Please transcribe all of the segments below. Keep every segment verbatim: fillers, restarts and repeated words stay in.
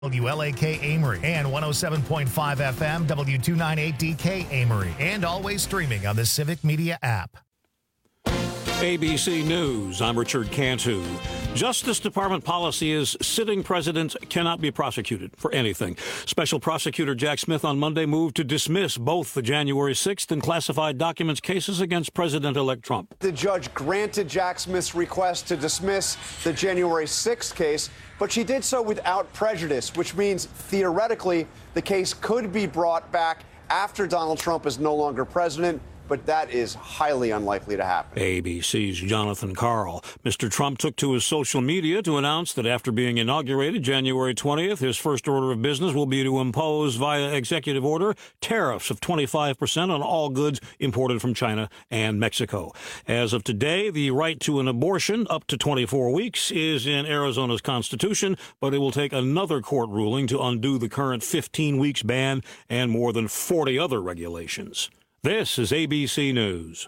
W L A K Amory and one oh seven point five F M W two ninety-eight D K Amory, and always streaming on the Civic Media app. A B C News, I'm Richard Cantu. Justice Department policy is sitting presidents cannot be prosecuted for anything. Special Prosecutor Jack Smith on Monday moved to dismiss both the January sixth and classified documents cases against President-elect Trump. The judge granted Jack Smith's request to dismiss the January sixth case, but she did so without prejudice, which means theoretically the case could be brought back after Donald Trump is no longer president. But that is highly unlikely to happen. A B C's Jonathan Karl. Mister Trump took to his social media to announce that after being inaugurated January twentieth, his first order of business will be to impose via executive order tariffs of twenty-five percent on all goods imported from China and Mexico. As of today, the right to an abortion up to twenty-four weeks is in Arizona's constitution, but it will take another court ruling to undo the current fifteen weeks ban and more than forty other regulations. This is A B C News.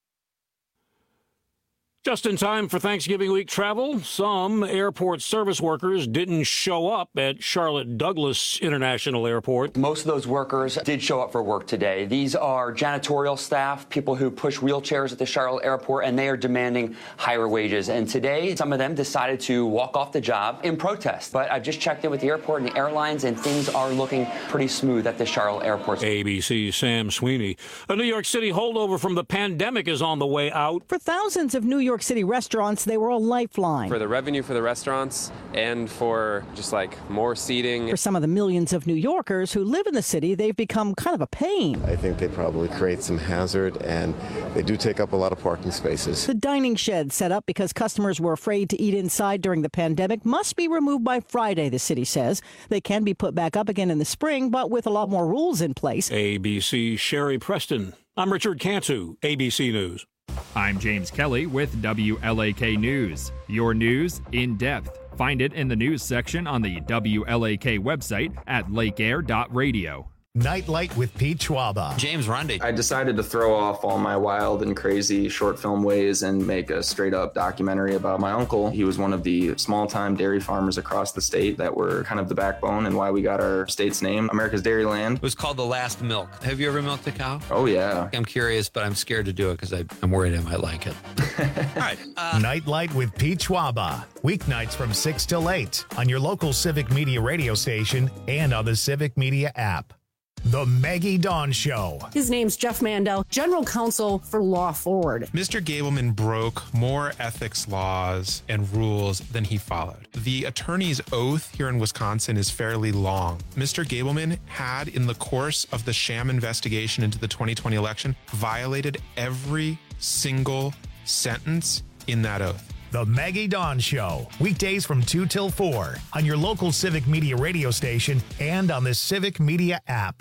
Just in time for Thanksgiving week travel, some airport service workers didn't show up at Charlotte Douglas International Airport. Most of those workers did show up for work today. These are janitorial staff, people who push wheelchairs at the Charlotte Airport, and they are demanding higher wages. And today, some of them decided to walk off the job in protest. But I've just checked in with the airport and the airlines, and things are looking pretty smooth at the Charlotte Airport. A B C's Sam Sweeney. A New York City holdover from the pandemic is on the way out. For thousands of New York City restaurants, they were a lifeline. For the revenue for the restaurants and for just like more seating. For some of the millions of New Yorkers who live in the city, they've become kind of a pain. I think they probably create some hazard, and they do take up a lot of parking spaces. The dining shed set up because customers were afraid to eat inside during the pandemic must be removed by Friday, the city says. They can be put back up again in the spring, but with a lot more rules in place. A B C Sherry Preston. I'm Richard Cantu, A B C News. I'm James Kelly with W L A K News. Your news in depth. Find it in the news section on the W L A K website at lake air dot radio. Nightlight with Pete Schwaba. James Rundy. I decided to throw off all my wild and crazy short film ways and make a straight up documentary about my uncle. He was one of the small time dairy farmers across the state that were kind of the backbone and why we got our state's name, America's Dairyland. It was called The Last Milk. Have you ever milked a cow? Oh, yeah. I'm curious, but I'm scared to do it because I'm worried I might like it. All right. Uh, Nightlight with Pete Schwaba. Weeknights from six till eight on your local Civic Media radio station and on the Civic Media app. The Maggie Dawn Show. His name's Jeff Mandel, General Counsel for Law Forward. Mister Gableman broke more ethics laws and rules than he followed. The attorney's oath here in Wisconsin is fairly long. Mister Gableman had, in the course of the sham investigation into the twenty twenty election, violated every single sentence in that oath. The Maggie Dawn Show, weekdays from two till four on your local Civic Media radio station and on the Civic Media app.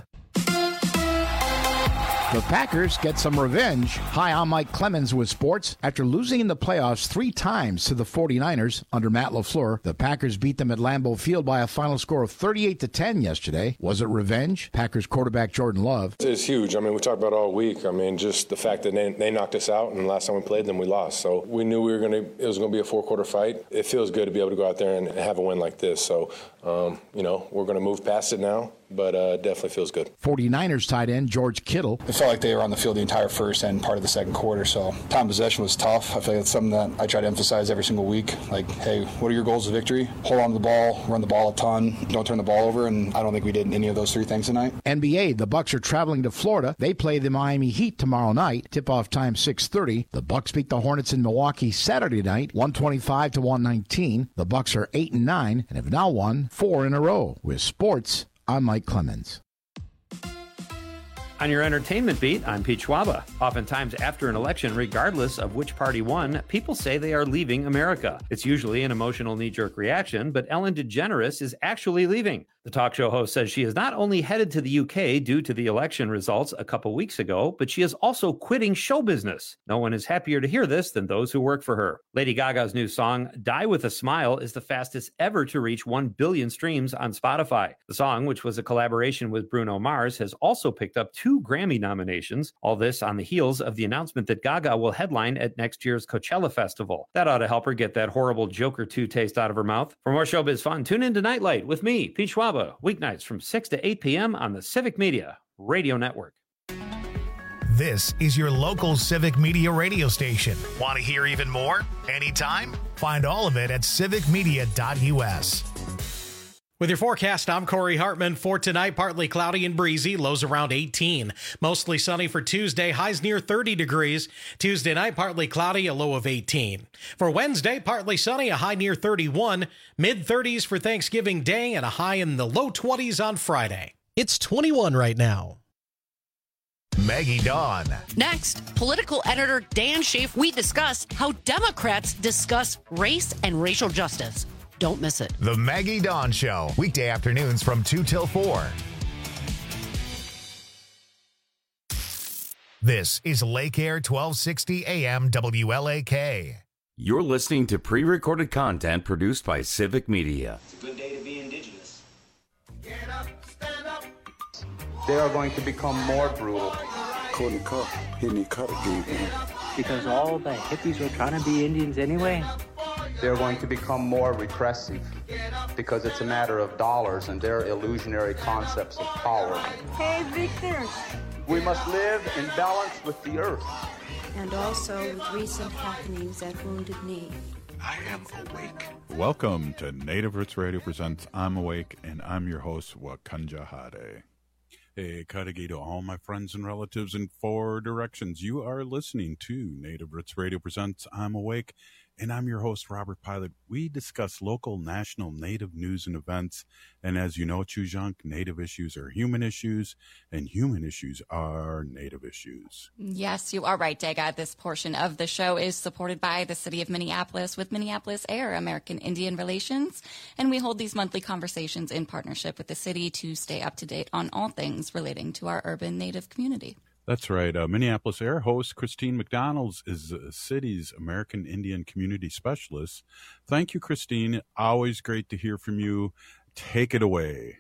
The Packers get some revenge. Hi, I'm Mike Clemens with sports. After losing in the playoffs three times to the forty-niners under Matt LaFleur, the Packers beat them at Lambeau Field by a final score of thirty-eight to ten yesterday. Was it revenge? Packers quarterback Jordan Love. It's huge. I mean, we talked about it all week. I mean, just the fact that they, they knocked us out, and the last time we played them, we lost. So we knew we were going to. It was going to be a four-quarter fight. It feels good to be able to go out there and have a win like this. So, um, you know, we're going to move past it now. But uh, definitely feels good. forty-niners tight end George Kittle. It felt like they were on the field the entire first and part of the second quarter, so time possession was tough. I feel like it's something that I try to emphasize every single week. Like, hey, what are your goals of victory? Hold on to the ball, run the ball a ton, don't turn the ball over, and I don't think we did any of those three things tonight. N B A, the Bucks are traveling to Florida. They play the Miami Heat tomorrow night. Tip-off time six thirty. The Bucks beat the Hornets in Milwaukee Saturday night, one twenty-five to one nineteen. The Bucks are eight and nine and have now won four in a row. With sports, I'm Mike Clemens. On your entertainment beat, I'm Pete Schwaba. Oftentimes after an election, regardless of which party won, people say they are leaving America. It's usually an emotional knee-jerk reaction, but Ellen DeGeneres is actually leaving. The talk show host says she is not only headed to the U K due to the election results a couple weeks ago, but she is also quitting show business. No one is happier to hear this than those who work for her. Lady Gaga's new song, Die With a Smile, is the fastest ever to reach one billion streams on Spotify. The song, which was a collaboration with Bruno Mars, has also picked up two two Grammy nominations. All this on the heels of the announcement that Gaga will headline at next year's Coachella Festival. That ought to help her get that horrible Joker two taste out of her mouth. For more showbiz fun, tune in to Nightlight with me, Pete Schwaba, weeknights from six to eight p.m. on the Civic Media Radio Network. This is your local Civic Media radio station. Want to hear even more? Anytime? Find all of it at civic media dot u s. With your forecast, I'm Corey Hartman. For tonight, partly cloudy and breezy, lows around eighteen. Mostly sunny for Tuesday, highs near thirty degrees. Tuesday night, partly cloudy, a low of eighteen. For Wednesday, partly sunny, a high near thirty-one. mid-thirties for Thanksgiving Day, and a high in the low twenties on Friday. It's twenty-one right now. Maggie Dawn. Next, political editor Dan Schaaf, we discuss how Democrats discuss race and racial justice. Don't miss it. The Maggie Dawn Show, weekday afternoons from two till four. This is Lake Air twelve sixty A M W L A K. You're listening to pre-recorded content produced by Civic Media. It's a good day to be indigenous. Get up, stand up. They are going to become more brutal. Couldn't cut, hitting cut again. Because all the hippies were trying to be Indians anyway. They're going to become more repressive because it's a matter of dollars and their illusionary concepts of power. Hey, Victor. We must live in balance with the earth. And also with recent happenings at Wounded Knee. I am awake. Welcome to Native Roots Radio presents I'm Awake, and I'm your host, Wakanja Hade. Hey, Kadagi to all my friends and relatives in four directions. You are listening to Native Roots Radio presents I'm Awake, and I'm your host, Robert Pilot. We discuss local, national, Native news and events. And as you know, Chujunk, Native issues are human issues, and human issues are Native issues. Yes, you are right, Daga. This portion of the show is supported by the City of Minneapolis with Minneapolis Air, American Indian Relations. And we hold these monthly conversations in partnership with the city to stay up to date on all things relating to our urban Native community. That's right. Uh, Minneapolis Air host Christine McDonald is the city's American Indian Community Specialist. Thank you, Christine. Always great to hear from you. Take it away.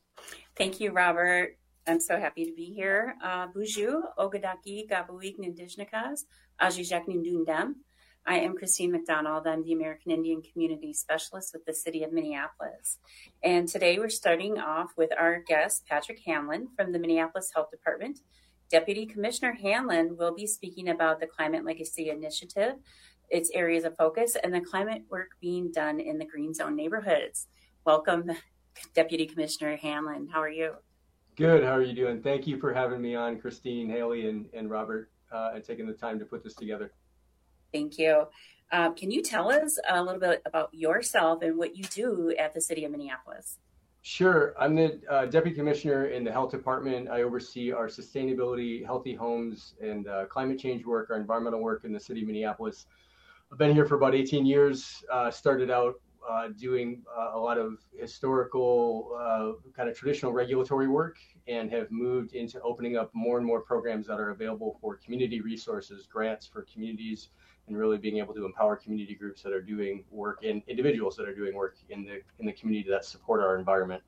Thank you, Robert. I'm so happy to be here. Uh, Buju, Ogadaki, Gabuik, Nindijnikas, Ajijak Nindundam. I am Christine McDonald. I'm the American Indian Community Specialist with the City of Minneapolis. And today we're starting off with our guest, Patrick Hanlon from the Minneapolis Health Department. Deputy Commissioner Hanlon will be speaking about the Climate Legacy Initiative, its areas of focus, and the climate work being done in the Green Zone neighborhoods. Welcome, Deputy Commissioner Hanlon. How are you? Good. How are you doing? Thank you for having me on, Christine, Haley, and, and Robert, uh, and taking the time to put this together. Thank you. Uh, can you tell us a little bit about yourself and what you do at the City of Minneapolis? Sure. I'm the uh, Deputy Commissioner in the Health Department. I oversee our sustainability, healthy homes, and uh, climate change work, our environmental work in the City of Minneapolis. I've been here for about eighteen years, uh, started out uh, doing uh, a lot of historical, uh, kind of traditional regulatory work, and have moved into opening up more and more programs that are available for community resources, grants for communities, and really being able to empower community groups that are doing work and individuals that are doing work in the in the community that support our environment.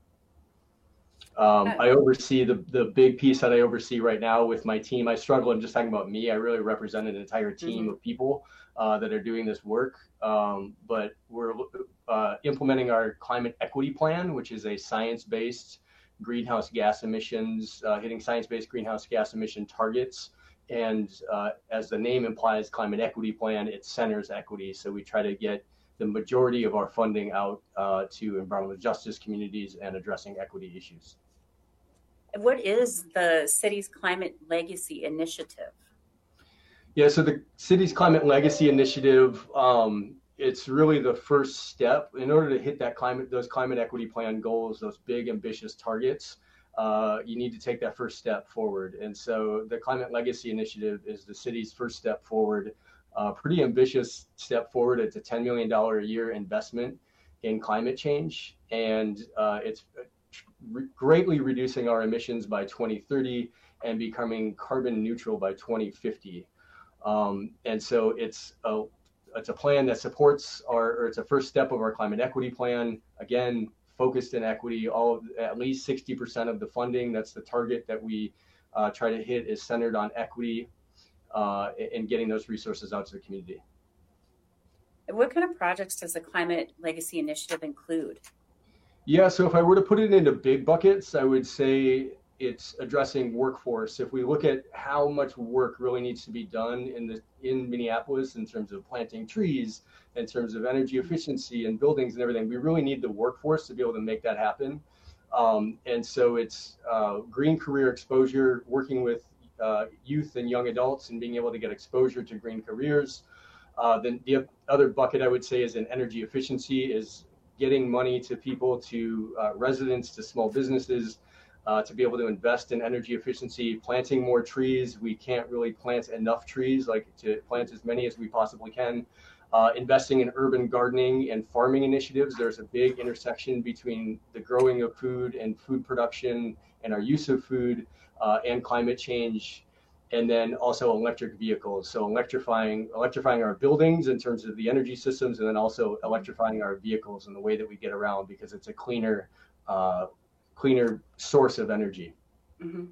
Um, I oversee the the big piece that I oversee right now with my team. I struggle. I'm just talking about me. I really represent an entire team mm-hmm. of people uh, that are doing this work. Um, but we're uh, implementing our climate equity plan, which is a science-based greenhouse gas emissions, uh, hitting science-based greenhouse gas emission targets. And uh, as the name implies, climate equity plan, it centers equity. So we try to get the majority of our funding out uh, to environmental justice communities and addressing equity issues. What is the city's Climate Legacy Initiative? Yeah, so the city's Climate Legacy Initiative, um, it's really the first step in order to hit that climate, those climate equity plan goals, those big ambitious targets. Uh, you need to take that first step forward. And so the Climate Legacy Initiative is the city's first step forward, uh, pretty ambitious step forward. It's a ten million dollars a year investment in climate change. And uh, it's re- greatly reducing our emissions by twenty thirty and becoming carbon neutral by twenty fifty. Um, and so it's a, it's a plan that supports our, or it's a first step of our climate equity plan. Again, focused in equity, all of, at least sixty percent of the funding. That's the target that we uh, try to hit is centered on equity uh, and getting those resources out to the community. What kind of projects does the Climate Legacy Initiative include? Yeah, so if I were to put it into big buckets, I would say it's addressing workforce. If we look at how much work really needs to be done in the in Minneapolis in terms of planting trees, in terms of energy efficiency and buildings and everything, we really need the workforce to be able to make that happen. Um, and so it's uh, green career exposure, working with uh, youth and young adults and being able to get exposure to green careers. Uh, then the other bucket I would say is in energy efficiency, is getting money to people, to uh, residents, to small businesses, uh, to be able to invest in energy efficiency, planting more trees. We can't really plant enough trees, like to plant as many as we possibly can. Uh, investing in urban gardening and farming initiatives. There's a big intersection between the growing of food and food production and our use of food uh, and climate change. And then also electric vehicles. So electrifying electrifying our buildings in terms of the energy systems, and then also electrifying our vehicles and the way that we get around, because it's a cleaner, uh, cleaner source of energy. Mm-hmm.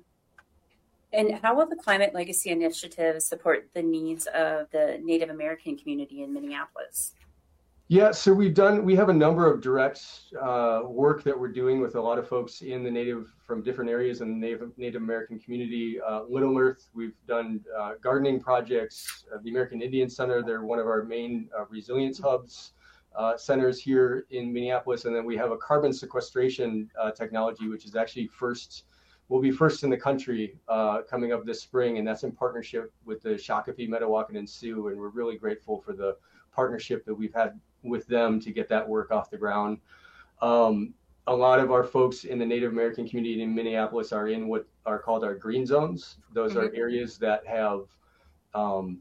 And how will the Climate Legacy Initiative support the needs of the Native American community in Minneapolis? Yeah, so we've done, we have a number of direct uh, work that we're doing with a lot of folks in the Native, from different areas in the Native, Native American community. Uh, Little Earth, we've done uh, gardening projects. Uh, the American Indian Center, they're one of our main uh, resilience hubs, uh, centers here in Minneapolis. And then we have a carbon sequestration uh, technology, which is actually first, will be first in the country uh, coming up this spring. And that's in partnership with the Shakopee, Mdewakanton, and Sioux. And we're really grateful for the partnership that we've had with them to get that work off the ground. Um, a lot of our folks in the Native American community in Minneapolis are in what are called our green zones. Those mm-hmm. are areas that have um,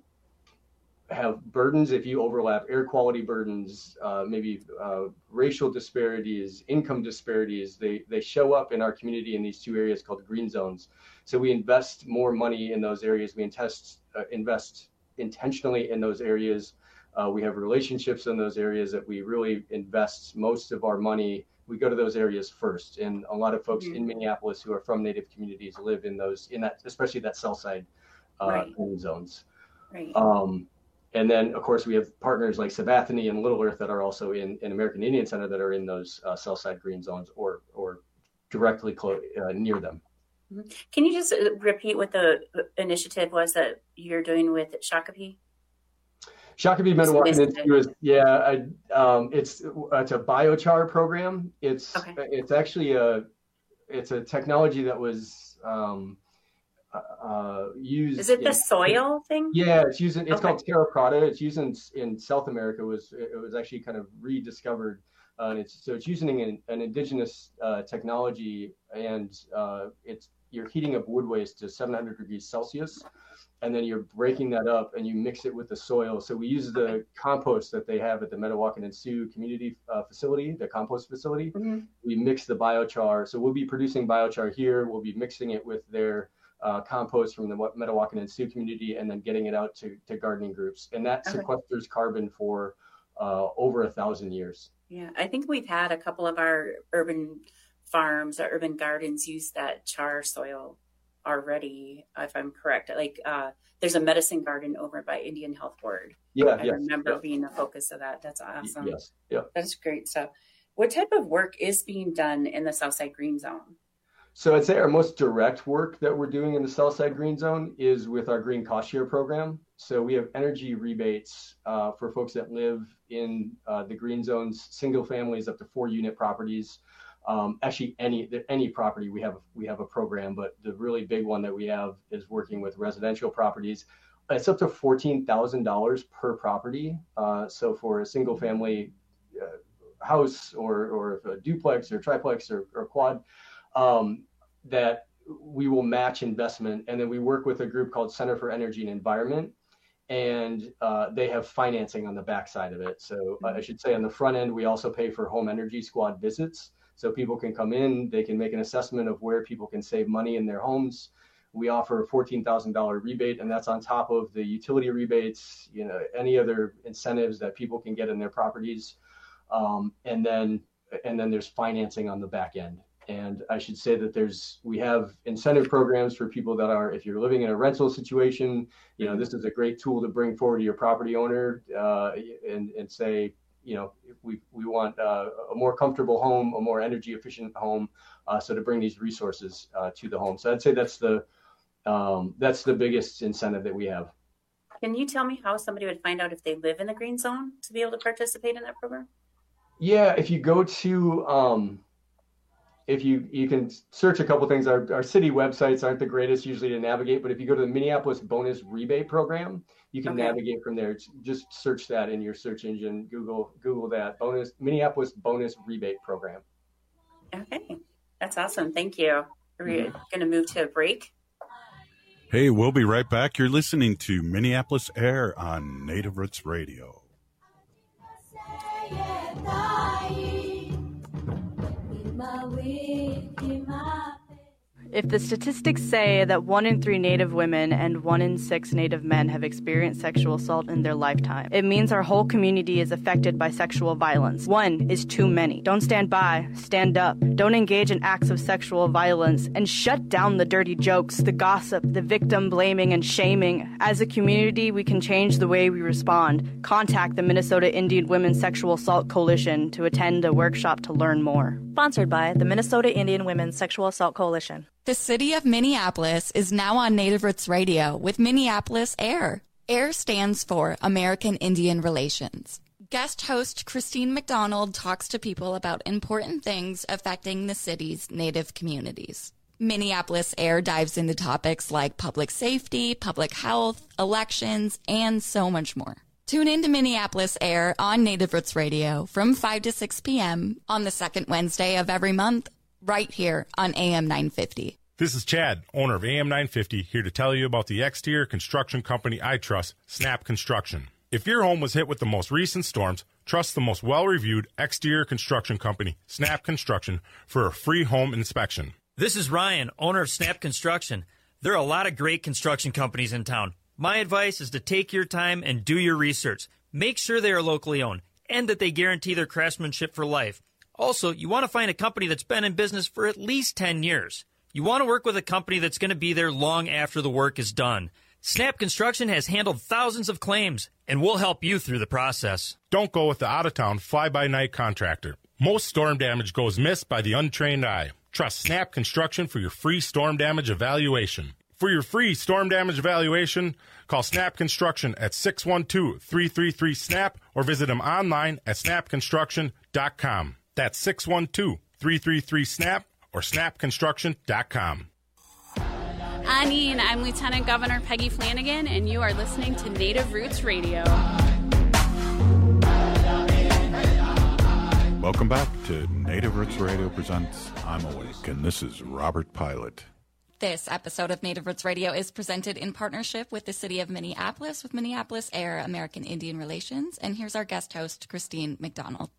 have burdens, if you overlap, air quality burdens, uh, maybe uh, racial disparities, income disparities. They they show up in our community in these two areas called green zones. So we invest more money in those areas. We invest, uh, invest intentionally in those areas. Uh, we have relationships in those areas that we really invest most of our money. We go to those areas first. And a lot of folks mm-hmm. in Minneapolis who are from Native communities live in those, in that, especially that south side uh, right. green zones. Right. Um, and then, of course, we have partners like Sabathani and Little Earth that are also in, in American Indian Center that are in those uh, south side green zones or or directly close, uh, near them. Mm-hmm. Can you just repeat what the initiative was that you're doing with Shakopee? Shakopee, Mdewakanton is yeah, I, um, it's it's a biochar program. It's okay. it's actually a it's a technology that was um, uh, used. Is it in, the soil thing? Yeah, it's using. It's okay. called Terra Preta. It's used in, in South America. It was it was actually kind of rediscovered, uh, and it's so it's using an, an indigenous uh, technology, and uh, it's you're heating up wood waste to seven hundred degrees Celsius. And then you're breaking that up and you mix it with the soil. So we use the okay. compost that they have at the Mdewakanton and Sioux community uh, facility, the compost facility. Mm-hmm. We mix the biochar. So we'll be producing biochar here. We'll be mixing it with their uh, compost from the Mdewakanton and Sioux community and then getting it out to, to gardening groups. And that okay. sequesters carbon for uh, over a thousand years. Yeah, I think we've had a couple of our urban farms, our urban gardens use that char soil already, if I'm correct. Like uh, there's a medicine garden over by Indian Health Board. Yeah, I yes, remember yes. being the focus of that. That's awesome. Yes, yeah. That's great stuff. What type of work is being done in the Southside Green Zone? So I'd say our most direct work that we're doing in the Southside Green Zone is with our Green Cost Share program. So we have energy rebates uh, for folks that live in uh, the green zones, single families up to four unit properties. Um, actually, any any property we have we have a program, but the really big one that we have is working with residential properties. It's up to fourteen thousand dollars per property. Uh, so for a single family uh, house or or a duplex or triplex or, or quad, um, that we will match investment, and then we work with a group called Center for Energy and Environment, and uh, they have financing on the backside of it. So uh, I should say on the front end, we also pay for home energy squad visits. So people can come in, they can make an assessment of where people can save money in their homes. We offer a fourteen thousand dollars rebate, and that's on top of the utility rebates, you know, any other incentives that people can get in their properties. Um, and then and then there's financing on the back end. And I should say that there's we have incentive programs for people that are, if you're living in a rental situation, you know, this is a great tool to bring forward to your property owner uh, and, and say, you know, we, we want uh, a more comfortable home, a more energy efficient home. Uh, so to bring these resources uh, to the home. So I'd say that's the um, that's the biggest incentive that we have. Can you tell me how somebody would find out if they live in the green zone to be able to participate in that program? Yeah, if you go to, um, if you you can search a couple things. Our, our city websites aren't the greatest usually to navigate, but if you go to the Minneapolis Bonus Rebate Program, you can okay. navigate from there. Just search that in your search engine. Google Google that bonus Minneapolis Bonus Rebate Program. Okay, that's awesome. Thank you. Are we mm-hmm. going to move to a break? Hey, we'll be right back. You're listening to Minneapolis Air on Native Roots Radio. If the statistics say that one in three Native women and one in six Native men have experienced sexual assault in their lifetime, it means our whole community is affected by sexual violence. One is too many. Don't stand by. Stand up. Don't engage in acts of sexual violence, and shut down the dirty jokes, the gossip, the victim blaming and shaming. As a community, we can change the way we respond. Contact the Minnesota Indian Women's Sexual Assault Coalition to attend a workshop to learn more. Sponsored by the Minnesota Indian Women's Sexual Assault Coalition. The city of Minneapolis is now on Native Roots Radio with Minneapolis AIR. AIR stands for American Indian Relations. Guest host Christine McDonald talks to people about important things affecting the city's Native communities. Minneapolis AIR dives into topics like public safety, public health, elections, and so much more. Tune in to Minneapolis AIR on Native Roots Radio from five to six p.m. on the second Wednesday of every month, right here on A M nine fifty. This is Chad, owner of A M nine fifty, here to tell you about the exterior construction company I trust, Snap Construction. If your home was hit with the most recent storms, trust the most well-reviewed exterior construction company, Snap Construction, for a free home inspection. This is Ryan, owner of Snap Construction. There are a lot of great construction companies in town. My advice is to take your time and do your research. Make sure they are locally owned and that they guarantee their craftsmanship for life. Also, you want to find a company that's been in business for at least ten years. You want to work with a company that's going to be there long after the work is done. Snap Construction has handled thousands of claims, and we'll help you through the process. Don't go with the out-of-town, fly-by-night contractor. Most storm damage goes missed by the untrained eye. Trust Snap Construction for your free storm damage evaluation. For your free storm damage evaluation, call Snap Construction at six one two, three three three, SNAP or visit them online at snap construction dot com. That's six one two, three three three, SNAP or snap construction dot com. Anine, I'm Lieutenant Governor Peggy Flanagan, and you are listening to Native Roots Radio. Welcome back to Native Roots Radio presents I'm Awake, and this is Robert Pilot. This episode of Native Roots Radio is presented in partnership with the city of Minneapolis with Minneapolis AIR, American Indian Relations. And here's our guest host, Christine McDonald.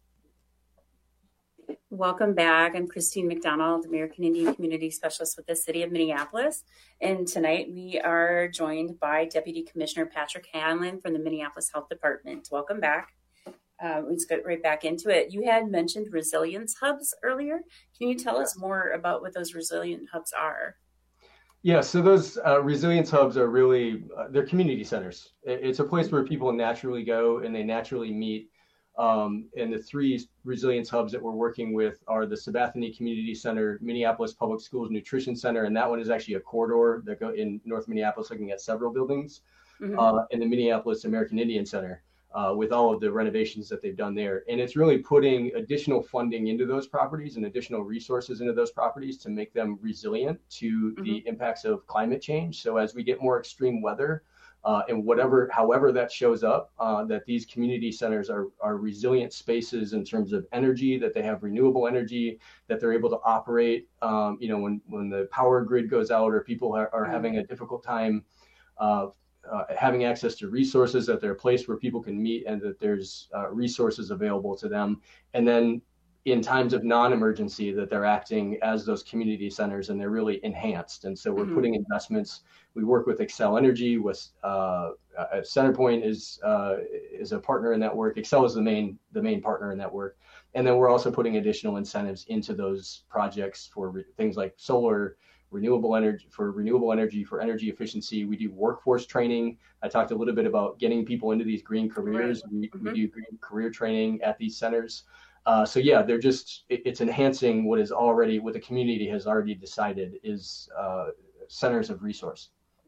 Welcome back. I'm Christine McDonald, American Indian Community Specialist with the city of Minneapolis. And tonight we are joined by Deputy Commissioner Patrick Hanlon from the Minneapolis Health Department. Welcome back. Uh, let's get right back into it. You had mentioned resilience hubs earlier. Can you tell us more about what those resilient hubs are? Yeah, so those uh, resilience hubs are really, uh, they're community centers. It's a place where people naturally go and they naturally meet. Um, and the three resilience hubs that we're working with are the Sabathani Community Center, Minneapolis Public Schools Nutrition Center, and that one is actually a corridor that go in North Minneapolis looking at several buildings, mm-hmm. uh, and the Minneapolis American Indian Center. Uh, with all of the renovations that they've done there. And it's really putting additional funding into those properties and additional resources into those properties to make them resilient to mm-hmm. the impacts of climate change. So as we get more extreme weather uh, and whatever, however that shows up, uh, that these community centers are, are resilient spaces in terms of energy, that they have renewable energy, that they're able to operate, um, you know, when, when the power grid goes out or people are, are mm-hmm. having a difficult time uh, Uh, having access to resources, that they're a place where people can meet and that there's uh, resources available to them. And then in times of non-emergency that they're acting as those community centers and they're really enhanced. And so we're mm-hmm. putting investments. We work with Xcel Energy, with uh, uh, Centerpoint is uh, is a partner in that work. Xcel is the main the main partner in that work. And then we're also putting additional incentives into those projects for re- things like solar, renewable energy, for renewable energy, for energy efficiency. We do workforce training. I talked a little bit about getting people into these green careers. Right. We, mm-hmm. we do green career training at these centers. Uh, so yeah, they're just, it, it's enhancing what is already, what the community has already decided is uh, centers of resource.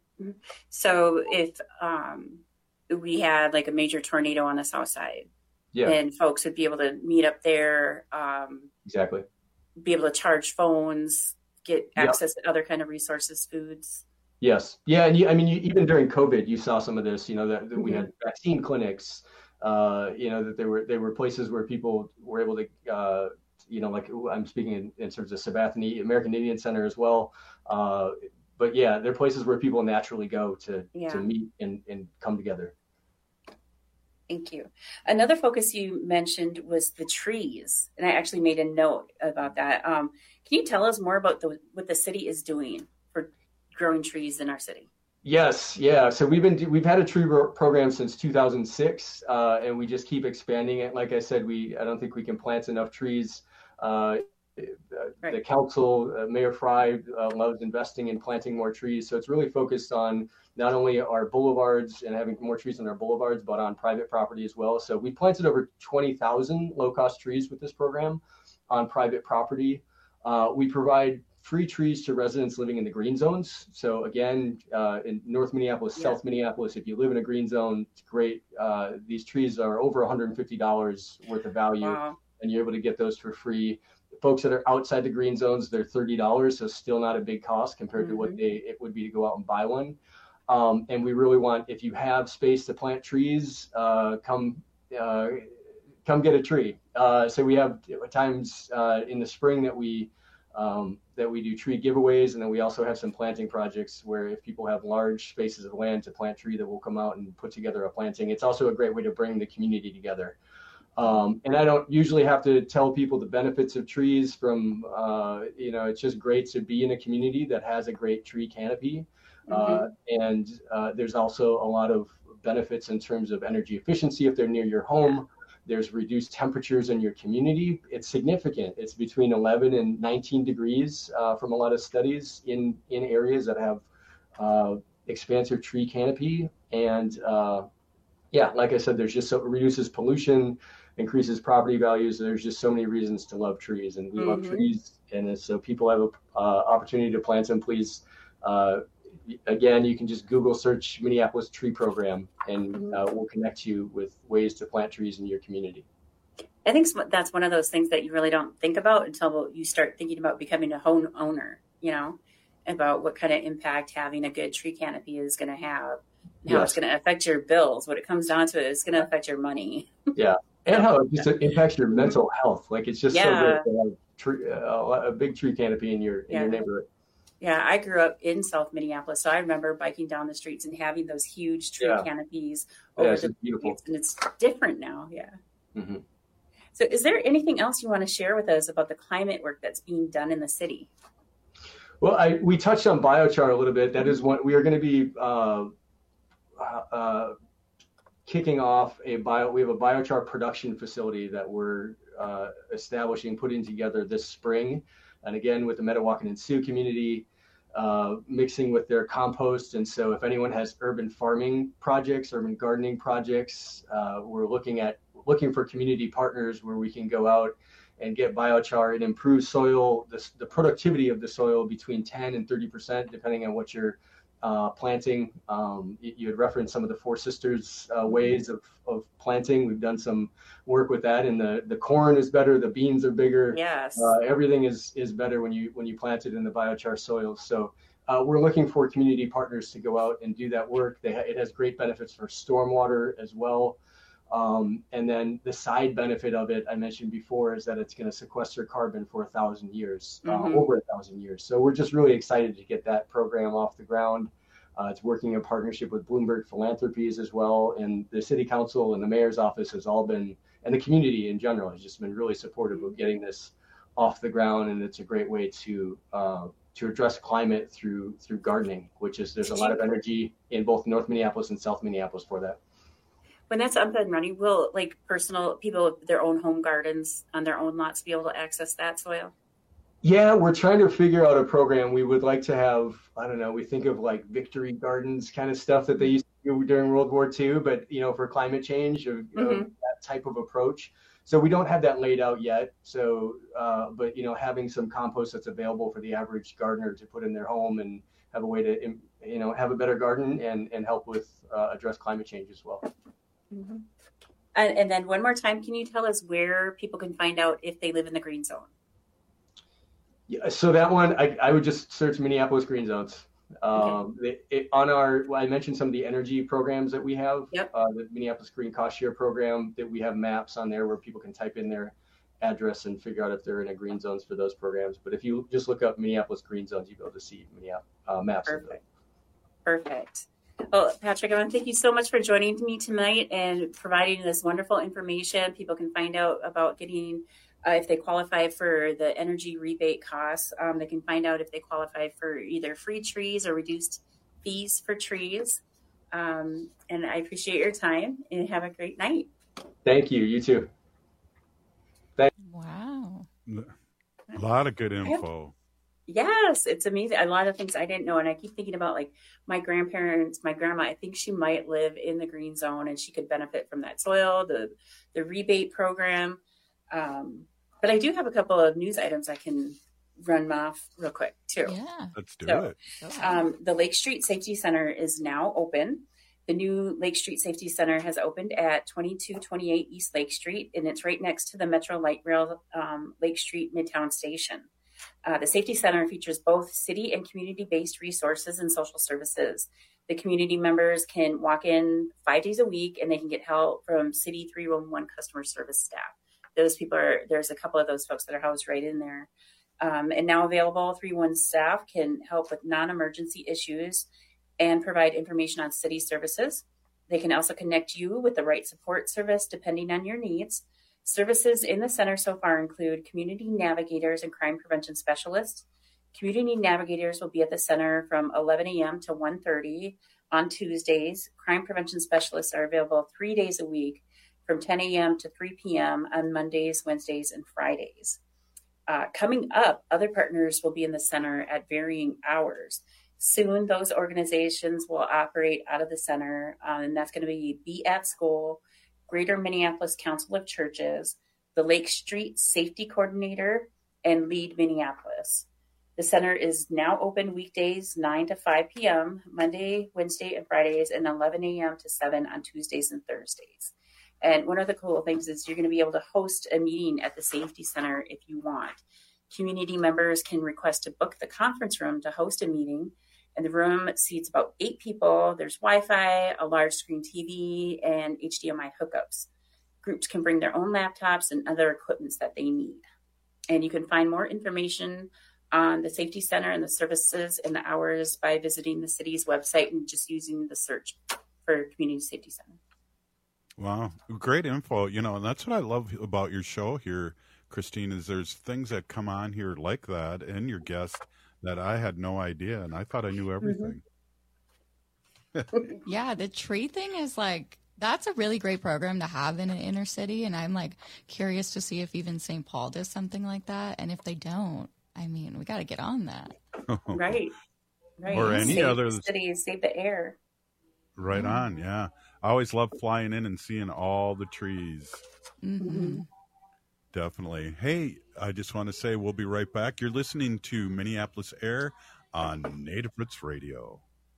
So if um, we had like a major tornado on the south side, yeah, and folks would be able to meet up there, um, exactly, be able to charge phones, get access yep. to other kind of resources, foods. Yes. Yeah. And you, I mean, you, even during COVID, you saw some of this, you know, that, that mm-hmm. we had vaccine clinics, uh, you know, that there were, there were places where people were able to, uh, you know, like I'm speaking in, in terms of Sabathani, American Indian Center as well. Uh, but yeah, there are places where people naturally go to, yeah. to meet and, and come together. Thank you. Another focus you mentioned was the trees. And I actually made a note about that. Um, can you tell us more about the, what the city is doing for growing trees in our city? Yes. Yeah. So we've been, we've had a tree program since two thousand six, uh, and we just keep expanding it. Like I said, we, I don't think we can plant enough trees. Uh, right. The council, uh, Mayor Fry uh, loves investing in planting more trees. So it's really focused on not only our boulevards and having more trees on our boulevards, but on private property as well. So we planted over twenty thousand low-cost trees with this program on private property. Uh, we provide free trees to residents living in the green zones. So again, uh, in North Minneapolis, yeah. South Minneapolis, if you live in a green zone, it's great. Uh, these trees are over one hundred fifty dollars worth of value, wow. and you're able to get those for free. Folks that are outside the green zones, they're thirty dollars, so still not a big cost compared mm-hmm. to what they it would be to go out and buy one. Um, and we really want, if you have space to plant trees, uh, come uh, come get a tree. Uh, so we have times uh, in the spring that we um, that we do tree giveaways, and then we also have some planting projects where if people have large spaces of land to plant tree, that will come out and put together a planting. It's also a great way to bring the community together. Um, and I don't usually have to tell people the benefits of trees from, uh, you know, it's just great to be in a community that has a great tree canopy. Mm-hmm. Uh, and uh, there's also a lot of benefits in terms of energy efficiency if they're near your home. There's reduced temperatures in your community. It's significant. It's between eleven and nineteen degrees uh, from a lot of studies in, in areas that have uh, expansive tree canopy. And uh, yeah, like I said, there's just so it reduces pollution, increases property values. There's just so many reasons to love trees, and we mm-hmm. love trees. And so people have an uh, opportunity to plant them. Please, uh, again, you can just Google search Minneapolis Tree Program, and mm-hmm. uh, we'll connect you with ways to plant trees in your community. I think that's one of those things that you really don't think about until you start thinking about becoming a home owner, you know, about what kind of impact having a good tree canopy is going to have, and how yes. it's going to affect your bills. What it comes down to is going to affect your money. Yeah. And how it just impacts your mental health. Like, it's just yeah. so great to have tree, uh, a big tree canopy in your in yeah. your neighborhood. Yeah, I grew up in South Minneapolis, so I remember biking down the streets and having those huge tree yeah. canopies over yeah, the beautiful. And it's different now. Yeah. Mm-hmm. So, is there anything else you want to share with us about the climate work that's being done in the city? Well, I, we touched on biochar a little bit. That is one we are going to be uh, uh, kicking off a bio. We have a biochar production facility that we're uh, establishing, putting together this spring, and again with the Metawakan and Sioux community, uh, mixing with their compost. And so, if anyone has urban farming projects, urban gardening projects, uh, we're looking at looking for community partners where we can go out and get biochar. It improves soil, the, the productivity of the soil between ten and thirty percent, depending on what you're uh, planting. Um, you, you had referenced some of the Four Sisters uh, ways of, of planting. We've done some work with that, and the, the corn is better, the beans are bigger. Yes. Uh, everything is, is better when you when you plant it in the biochar soils. So uh, we're looking for community partners to go out and do that work. They ha- it has great benefits for stormwater as well. Um, and then the side benefit of it, I mentioned before, is that it's going to sequester carbon for a thousand years, mm-hmm. uh, over a thousand years. So we're just really excited to get that program off the ground. Uh, it's working in partnership with Bloomberg Philanthropies as well. And the city council and the mayor's office has all been, and the community in general has just been really supportive of getting this off the ground. And it's a great way to uh, to address climate through through gardening, which is, there's a lot of energy in both North Minneapolis and South Minneapolis for that. when that's up and running, will like personal people with their own home gardens on their own lots be able to access that soil? Yeah, we're trying to figure out a program. We would like to have, I don't know, we think of like victory gardens kind of stuff that they used to do during World War Two, but, you know, for climate change, of, mm-hmm. of that type of approach. So we don't have that laid out yet. So, uh, but, you know, having some compost that's available for the average gardener to put in their home and have a way to, you know, have a better garden and, and help with uh, address climate change as well. Mm-hmm. And, and then one more time, can you tell us where people can find out if they live in the green zone? Yeah, so that one, I, I would just search Minneapolis Green Zones. Um, okay. it, it, on our, well, I mentioned some of the energy programs that we have, yep. uh, the Minneapolis Green Cost Share program, that we have maps on there where people can type in their address and figure out if they're in a green zones for those programs. But if you just look up Minneapolis Green Zones, you'll be able to see uh, maps. Perfect. Of them. Perfect. Well, Patrick, I want to thank you so much for joining me tonight and providing this wonderful information. People can find out about getting Uh, if they qualify for the energy rebate costs. Um, they can find out if they qualify for either free trees or reduced fees for trees. Um, and I appreciate your time and have a great night. Thank you. You too. Thank- wow. A lot of good info. Yes, it's amazing. A lot of things I didn't know. And I keep thinking about like my grandparents, my grandma, I think she might live in the green zone and she could benefit from that soil, the, the rebate program. Um, But I do have a couple of news items I can run off real quick, too. Yeah. Let's do so, it. Um, the Lake Street Safety Center is now open. The new Lake Street Safety Center has opened at twenty-two twenty-eight East Lake Street, and it's right next to the Metro Light Rail um, Lake Street Midtown Station. Uh, the Safety Center features both city and community-based resources and social services. The community members can walk in five days a week, and they can get help from City three one one customer service staff. Those people are, there's a couple of those folks that are housed right in there. Um, and now available, three one one staff can help with non-emergency issues and provide information on city services. They can also connect you with the right support service depending on your needs. Services in the center so far include community navigators and crime prevention specialists. Community navigators will be at the center from eleven a.m. to one thirty on Tuesdays. Crime prevention specialists are available three days a week from ten a.m. to three p.m. on Mondays, Wednesdays, and Fridays. Uh, coming up, other partners will be in the center at varying hours. Soon, those organizations will operate out of the center, uh, and that's going to be Be at School, Greater Minneapolis Council of Churches, the Lake Street Safety Coordinator, and Lead Minneapolis. The center is now open weekdays nine to five p.m., Monday, Wednesday, and Fridays, and eleven a.m. to seven on Tuesdays and Thursdays. And one of the cool things is you're going to be able to host a meeting at the Safety Center if you want. Community members can request to book the conference room to host a meeting. And the room seats about eight people. There's Wi-Fi, a large screen T V, and H D M I hookups. Groups can bring their own laptops and other equipment that they need. And you can find more information on the Safety Center and the services and the hours by visiting the city's website and just using the search for Community Safety Center. Wow. Great info. You know, and that's what I love about your show here, Christine, is there's things that come on here like that and your guest that I had no idea, and I thought I knew everything. Mm-hmm. Yeah, the tree thing is like, that's a really great program to have in an inner city, and I'm like curious to see if even Saint Paul does something like that, and if they don't, I mean, we got to get on that. Right. Right. Or any save other the cities, save the air. Right mm-hmm. on, yeah. I always love flying in and seeing all the trees. Mm-hmm. Definitely. Hey, I just want to say we'll be right back. You're listening to Minneapolis Air on Native Roots Radio.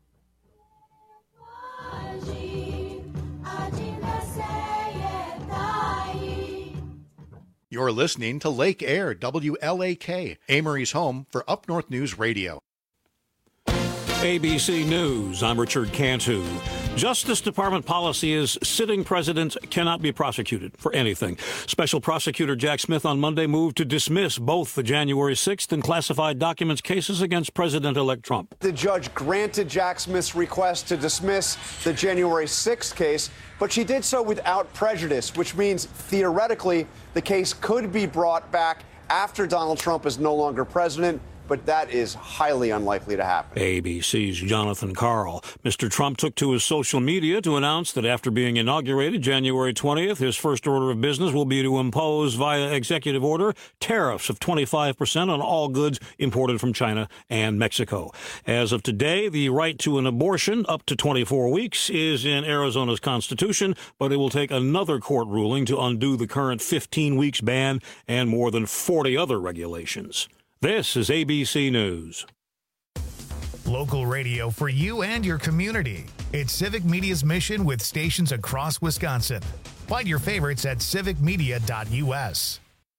You're listening to Lake Air, W L A K, Amory's home for Up North News Radio. A B C News, I'm Richard Cantu. Justice Department policy is sitting presidents cannot be prosecuted for anything. Special Prosecutor Jack Smith on Monday moved to dismiss both the January sixth and classified documents cases against President-elect Trump. The judge granted Jack Smith's request to dismiss the January sixth case, but she did so without prejudice, which means theoretically the case could be brought back after Donald Trump is no longer president. but that is highly unlikely to happen. A B C's Jonathan Karl. Mister Trump took to his social media to announce that after being inaugurated January twentieth, his first order of business will be to impose via executive order tariffs of twenty-five percent on all goods imported from China and Mexico. As of today, the right to an abortion up to twenty-four weeks is in Arizona's constitution, but it will take another court ruling to undo the current fifteen weeks ban and more than forty other regulations. This is A B C News. Local radio for you and your community. It's Civic Media's mission with stations across Wisconsin. Find your favorites at civic media dot U S.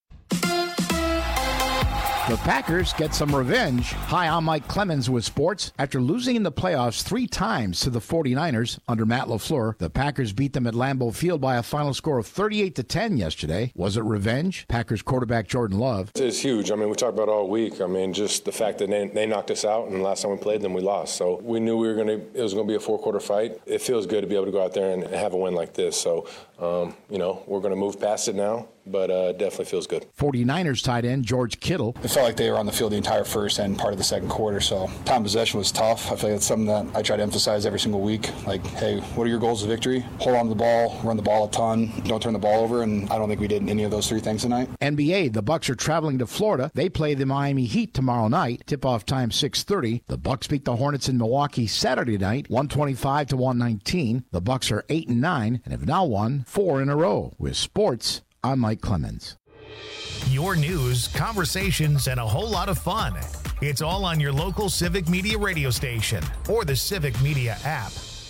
The Packers get some revenge. Hi, I'm Mike Clemens with sports. After losing in the playoffs three times to the forty-niners under Matt LaFleur, the Packers beat them at Lambeau Field by a final score of thirty-eight to ten yesterday. Was it revenge? Packers quarterback Jordan Love. It's huge. I mean, we talked about it all week. I mean, just the fact that they, they knocked us out, and the last time we played them, we lost. So we knew we were going to. It was going to be a four-quarter fight. It feels good to be able to go out there and have a win like this. So, um, you know, we're going to move past it now. But uh, definitely feels good. forty-niners tight end George Kittle. It felt like they were on the field the entire first and part of the second quarter, so time possession was tough. I feel like it's something that I try to emphasize every single week. Like, hey, what are your goals of victory? Hold on to the ball, run the ball a ton, don't turn the ball over, and I don't think we did any of those three things tonight. N B A, the Bucks are traveling to Florida. They play the Miami Heat tomorrow night. Tip-off time six thirty. The Bucks beat the Hornets in Milwaukee Saturday night, one twenty-five to one nineteen. The Bucks are eight and nine and have now won four in a row. With sports, I'm Mike Clemens. Your news, conversations, and a whole lot of fun. It's all on your local Civic Media radio station or the Civic Media app.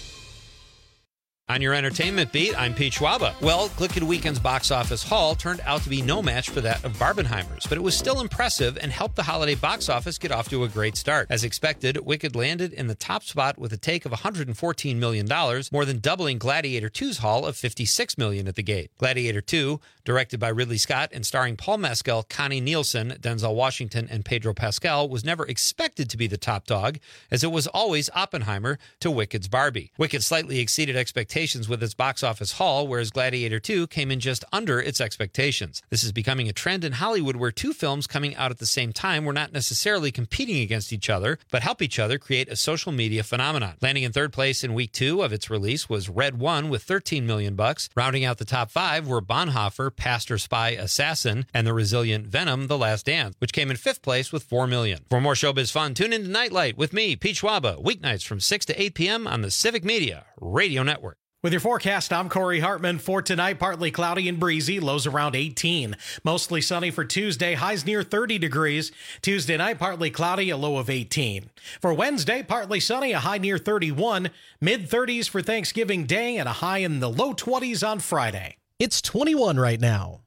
On your entertainment beat, I'm Pete Schwaba. Well, Glickett Weekend's box office haul turned out to be no match for that of Barbenheimer's, but it was still impressive and helped the holiday box office get off to a great start. As expected, Wicked landed in the top spot with a take of one hundred fourteen million dollars, more than doubling Gladiator two's haul of fifty-six million dollars at the gate. Gladiator two, directed by Ridley Scott and starring Paul Mescal, Connie Nielsen, Denzel Washington, and Pedro Pascal, was never expected to be the top dog, as it was always Oppenheimer to Wicked's Barbie. Wicked slightly exceeded expectations with its box office haul, whereas Gladiator two came in just under its expectations. This is becoming a trend in Hollywood where two films coming out at the same time were not necessarily competing against each other, but help each other create a social media phenomenon. Landing in third place in week two of its release was Red One with thirteen million bucks. Rounding out the top five were Bonhoeffer, Pastor Spy Assassin, and the resilient Venom, The Last Dance, which came in fifth place with four million. For more showbiz fun, tune in to Nightlight with me, Pete Schwaba, weeknights from six to eight p.m. on the Civic Media Radio Network. With your forecast, I'm Corey Hartman. For tonight, partly cloudy and breezy, lows around eighteen. Mostly sunny for Tuesday, highs near thirty degrees. Tuesday night, partly cloudy, a low of eighteen. For Wednesday, partly sunny, a high near thirty-one. mid-thirties for Thanksgiving Day, and a high in the low twenties on Friday. It's twenty-one right now.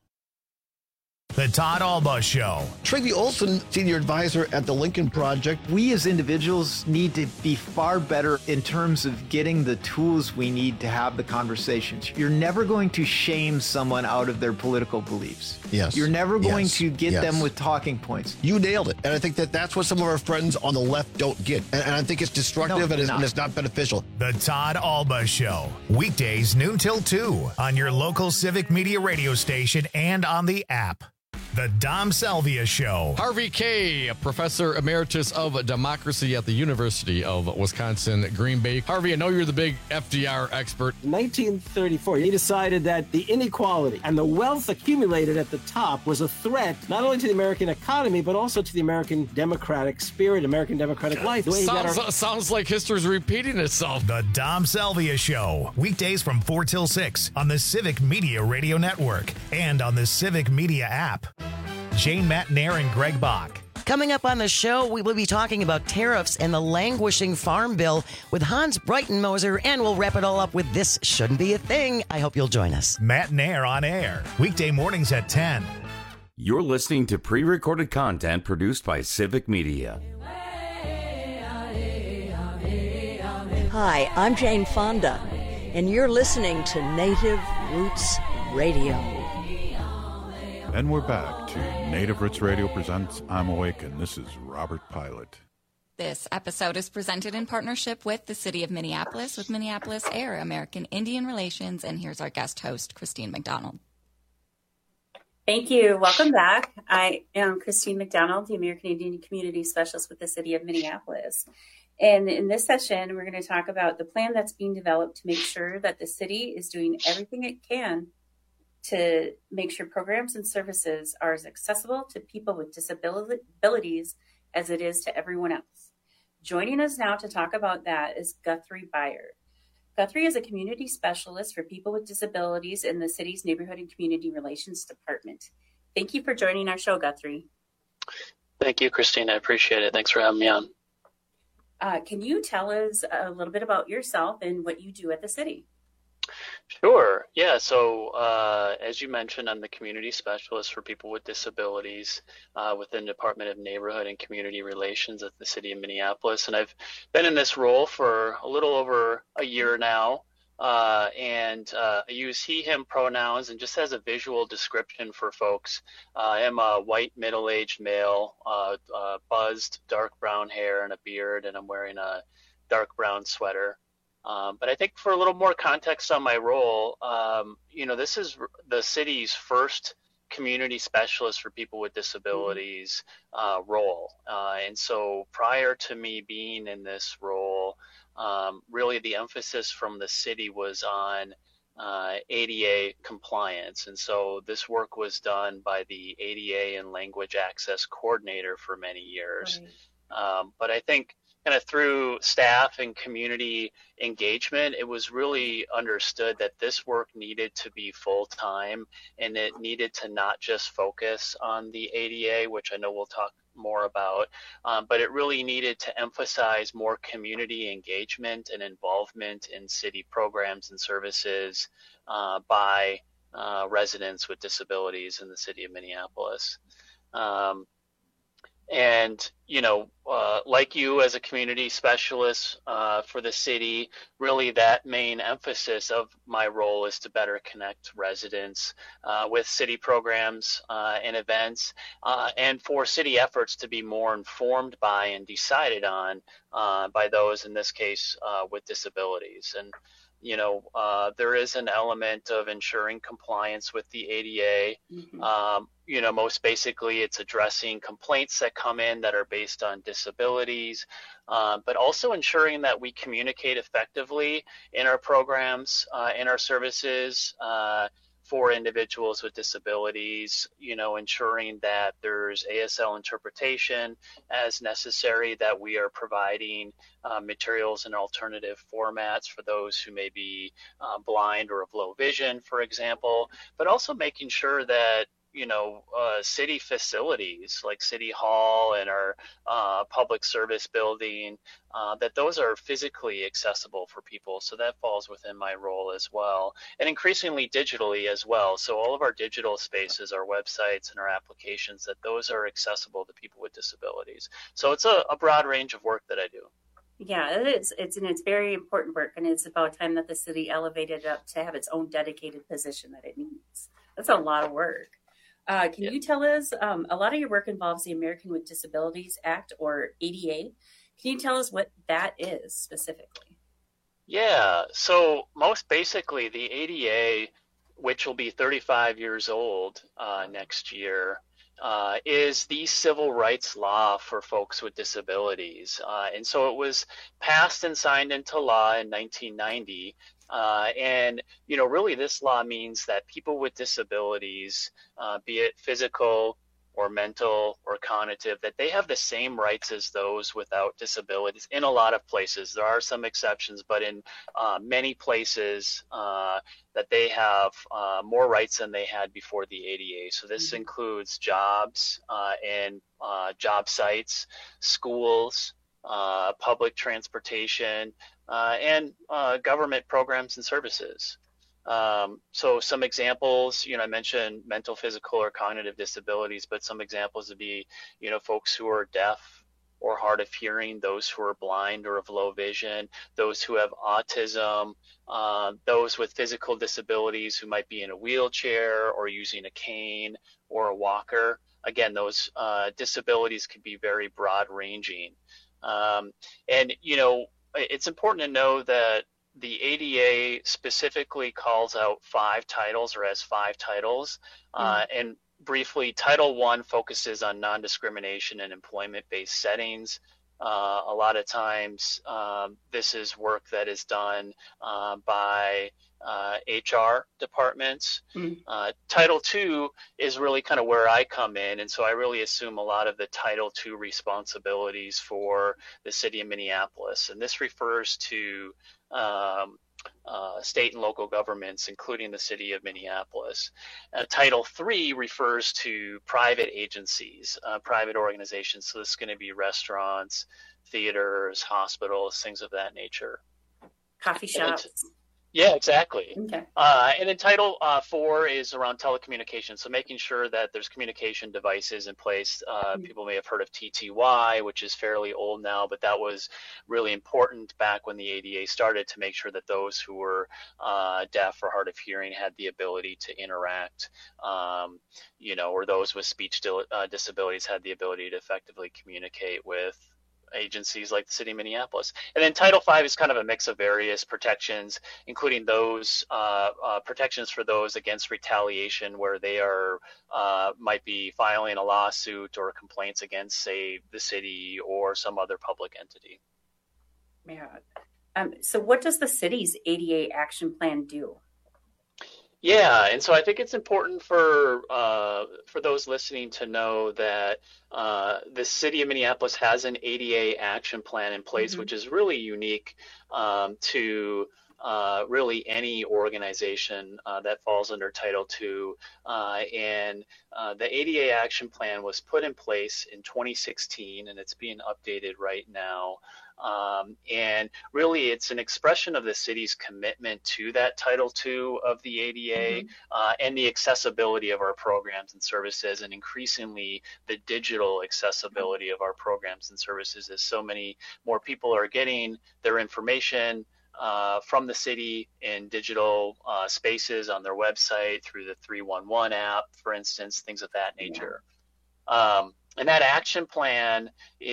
The Todd Alba Show. Tracy Olson, Senior Advisor at the Lincoln Project. We as individuals need to be far better in terms of getting the tools we need to have the conversations. You're never going to shame someone out of their political beliefs. Yes. You're never going yes. to get yes. them with talking points. You nailed it. And I think that that's what some of our friends on the left don't get. And, and I think it's destructive no, and, it's, and it's not beneficial. The Todd Alba Show. Weekdays noon till two on your local Civic Media radio station and on the app. The Dom Salvia Show. Harvey Kaye, Professor Emeritus of Democracy at the University of Wisconsin, Green Bay. Harvey, I know you're the big F D R expert. nineteen thirty-four, he decided that the inequality and the wealth accumulated at the top was a threat not only to the American economy, but also to the American democratic spirit, American democratic life. The way sounds, our- sounds like history's repeating itself. The Dom Salvia Show. Weekdays from four till six on the Civic Media Radio Network and on the Civic Media app. Jane Matnair and Greg Bach. Coming up on the show, we will be talking about tariffs and the languishing farm bill with Hans Breitenmoser, and we'll wrap it all up with This Shouldn't Be a Thing. I hope you'll join us. Matnair on air, weekday mornings at ten. You're listening to pre-recorded content produced by Civic Media. Hi, I'm Jane Fonda, and you're listening to Native Roots Radio. And we're back to Native Roots Radio presents I'm Awake, and this is Robert Pilot. This episode is presented in partnership with the City of Minneapolis, with Minneapolis Air, American Indian Relations, and here's our guest host, Christine McDonald. Thank you. Welcome back. I am Christine McDonald, the American Indian Community Specialist with the City of Minneapolis. And in this session, we're going to talk about the plan that's being developed to make sure that the city is doing everything it can to make sure programs and services are as accessible to people with disabilities as it is to everyone else. Joining us now to talk about that is Guthrie Byard. Guthrie is a community specialist for people with disabilities in the city's Neighborhood and Community Relations Department. Thank you for joining our show, Guthrie. Thank you, Christine. I appreciate it. Thanks for having me on. Uh, can you tell us a little bit about yourself and what you do at the city? Sure. Yeah. So uh, as you mentioned, I'm the community specialist for people with disabilities uh, within the Department of Neighborhood and Community Relations at the City of Minneapolis. And I've been in this role for a little over a year now. Uh, and uh, I use he, him pronouns, and just as a visual description for folks, uh, I am a white middle-aged male, uh, uh, buzzed dark brown hair and a beard, and I'm wearing a dark brown sweater. Um, but I think for a little more context on my role, um, you know, this is the city's first community specialist for people with disabilities uh, role. Uh, and so prior to me being in this role, um, really the emphasis from the city was on uh, A D A compliance. And so this work was done by the A D A and Language Access Coordinator for many years. Right. Um, but I think kind of through staff and community engagement, it was really understood that this work needed to be full-time, and it needed to not just focus on the A D A, which I know we'll talk more about, um, but it really needed to emphasize more community engagement and involvement in city programs and services uh, by uh, residents with disabilities in the city of Minneapolis. Um, And, you know, uh, like you as a community specialist uh, for the city, really that main emphasis of my role is to better connect residents uh, with city programs uh, and events, uh, and for city efforts to be more informed by and decided on uh, by those, in this case, uh, with disabilities. And you know, uh, there is an element of ensuring compliance with the A D A. Mm-hmm. Um, you know, most basically it's addressing complaints that come in that are based on disabilities, uh, but also ensuring that we communicate effectively in our programs, uh, in our services, uh, for individuals with disabilities, you know, ensuring that there's A S L interpretation as necessary, that we are providing uh, materials in alternative formats for those who may be uh, blind or of low vision, for example, but also making sure that you know, uh, city facilities like City Hall and our uh, public service building, uh, that those are physically accessible for people. So that falls within my role as well. And increasingly digitally as well. So all of our digital spaces, our websites and our applications, that those are accessible to people with disabilities. So it's a, a broad range of work that I do. Yeah, it is. It's and it's very important work, and it's about time that the city elevated it up to have its own dedicated position that it needs. That's a lot of work. Uh, can yeah. you tell us, um, a lot of your work involves the American with Disabilities Act, or A D A. Can you tell us what that is specifically? Yeah, so most basically the A D A, which will be thirty-five years old uh, next year, uh, is the civil rights law for folks with disabilities. Uh, and so it was passed and signed into law in nineteen ninety. Uh, and, you know, really this law means that people with disabilities, uh, be it physical or mental or cognitive, that they have the same rights as those without disabilities in a lot of places. There are some exceptions, but in uh, many places uh, that they have uh, more rights than they had before the A D A. So this mm-hmm. includes jobs uh, and uh, job sites, schools, uh, public transportation, Uh, and uh, government programs and services. Um, so some examples, you know, I mentioned mental, physical, or cognitive disabilities, but some examples would be, you know, folks who are deaf or hard of hearing, those who are blind or of low vision, those who have autism, uh, those with physical disabilities who might be in a wheelchair or using a cane or a walker. Again, those uh, disabilities can be very broad ranging. Um, and, you know, it's important to know that the A D A specifically calls out five titles or has five titles. Mm. Uh, and briefly, Title One focuses on non-discrimination and employment-based settings. Uh, a lot of times, um, this is work that is done uh, by uh, H R departments. Mm. Uh, Title Two is really kind of where I come in, and so I really assume a lot of the Title Two responsibilities for the city of Minneapolis, and this refers to um, uh, state and local governments, including the city of Minneapolis. Uh, Title Three refers to private agencies, uh, private organizations. So this is going to be restaurants, theaters, hospitals, things of that nature. Coffee shops. Yeah, exactly. Okay. Uh, and then Title uh, Four is around telecommunications, so making sure that there's communication devices in place. Uh, mm-hmm. People may have heard of T T Y, which is fairly old now, but that was really important back when the A D A started to make sure that those who were uh, deaf or hard of hearing had the ability to interact, um, you know, or those with speech uh, disabilities had the ability to effectively communicate with agencies like the city of Minneapolis. And then Title Five is kind of a mix of various protections, including those uh, uh, protections for those against retaliation where they are uh, might be filing a lawsuit or complaints against, say, the city or some other public entity. Yeah. Um, so what does the city's A D A action plan do? Yeah, and so I think it's important for uh, for those listening to know that uh, the city of Minneapolis has an A D A action plan in place, mm-hmm. which is really unique um, to uh, really any organization uh, that falls under Title Two. Uh, and uh, the A D A action plan was put in place in twenty sixteen, and it's being updated right now. Um, and really, it's an expression of the city's commitment to that Title Two of the A D A mm-hmm. uh, and the accessibility of our programs and services, and increasingly the digital accessibility of our programs and services, as so many more people are getting their information uh, from the city in digital uh, spaces on their website, through the three one one app, for instance, things of that nature. Yeah. Um, And that action plan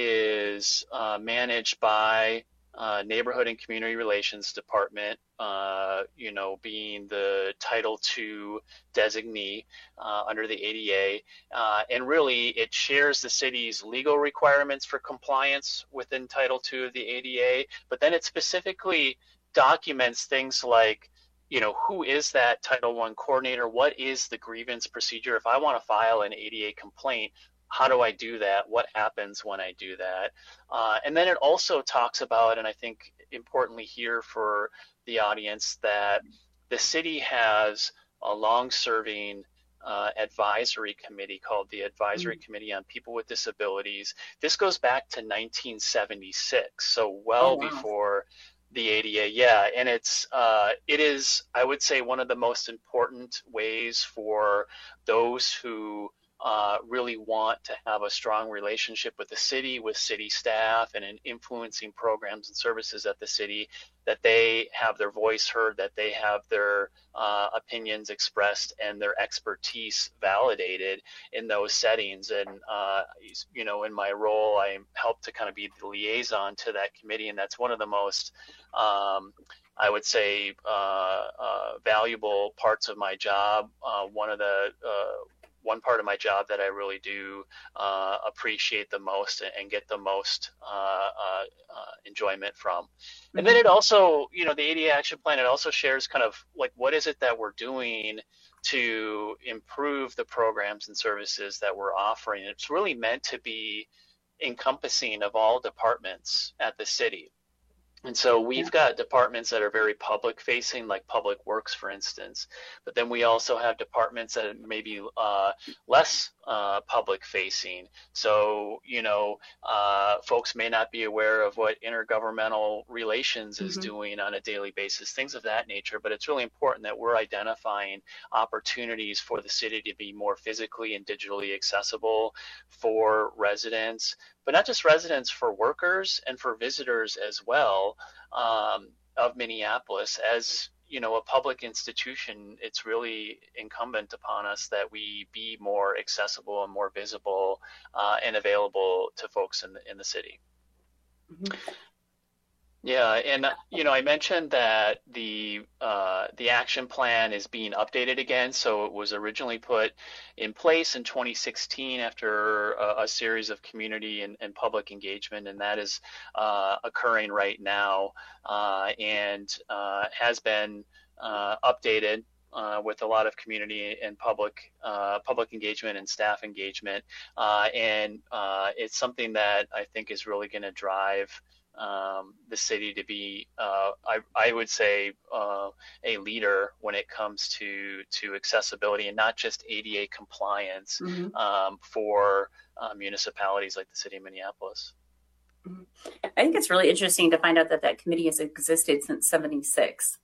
is uh, managed by uh, Neighborhood and Community Relations Department, uh, you know, being the Title Two designee uh, under the A D A. Uh, and really, it shares the city's legal requirements for compliance within Title Two of the A D A, but then it specifically documents things like, you know, who is that Title One coordinator? What is the grievance procedure? If I want to file an A D A complaint, how do I do that? What happens when I do that? Uh, and then it also talks about, and I think importantly here for the audience, that the city has a long-serving uh, advisory committee called the Advisory mm-hmm. Committee on People with Disabilities. This goes back to nineteen seventy-six, so well oh, wow. before the A D A. Yeah, and it's uh, it is, I would say, one of the most important ways for those who Uh, really want to have a strong relationship with the city, with city staff, and in influencing programs and services at the city, that they have their voice heard, that they have their uh, opinions expressed and their expertise validated in those settings. And, uh, you know, in my role, I help to kind of be the liaison to that committee, and that's one of the most um, I would say uh, uh, valuable parts of my job. Uh, one of the uh, one part of my job that I really do uh, appreciate the most and get the most uh, uh, uh, enjoyment from. Mm-hmm. And then it also, you know, the A D A action plan, it also shares kind of like, what is it that we're doing to improve the programs and services that we're offering? It's really meant to be encompassing of all departments at the city. And so we've got departments that are very public facing, like Public Works, for instance, but then we also have departments that may be uh, less uh, public facing. So, you know, uh, folks may not be aware of what intergovernmental relations is mm-hmm. doing on a daily basis, things of that nature. But it's really important that we're identifying opportunities for the city to be more physically and digitally accessible for residents, but not just residents, for workers and for visitors as well, um, of Minneapolis. As you know, a public institution, it's really incumbent upon us that we be more accessible and more visible uh, and available to folks in the in the city. Mm-hmm. Yeah, and uh, you know, I mentioned that the uh, the action plan is being updated again. So it was originally put in place in twenty sixteen after a, a series of community and, and public engagement, and that is uh, occurring right now, uh, and uh, has been uh, updated uh, with a lot of community and public uh, public engagement and staff engagement, uh, and uh, it's something that I think is really going to drive Um, the city to be, uh, I, I would say, uh, a leader when it comes to to accessibility and not just A D A compliance mm-hmm. um, for uh, municipalities like the city of Minneapolis. Mm-hmm. I think it's really interesting to find out that that committee has existed since seventy-six.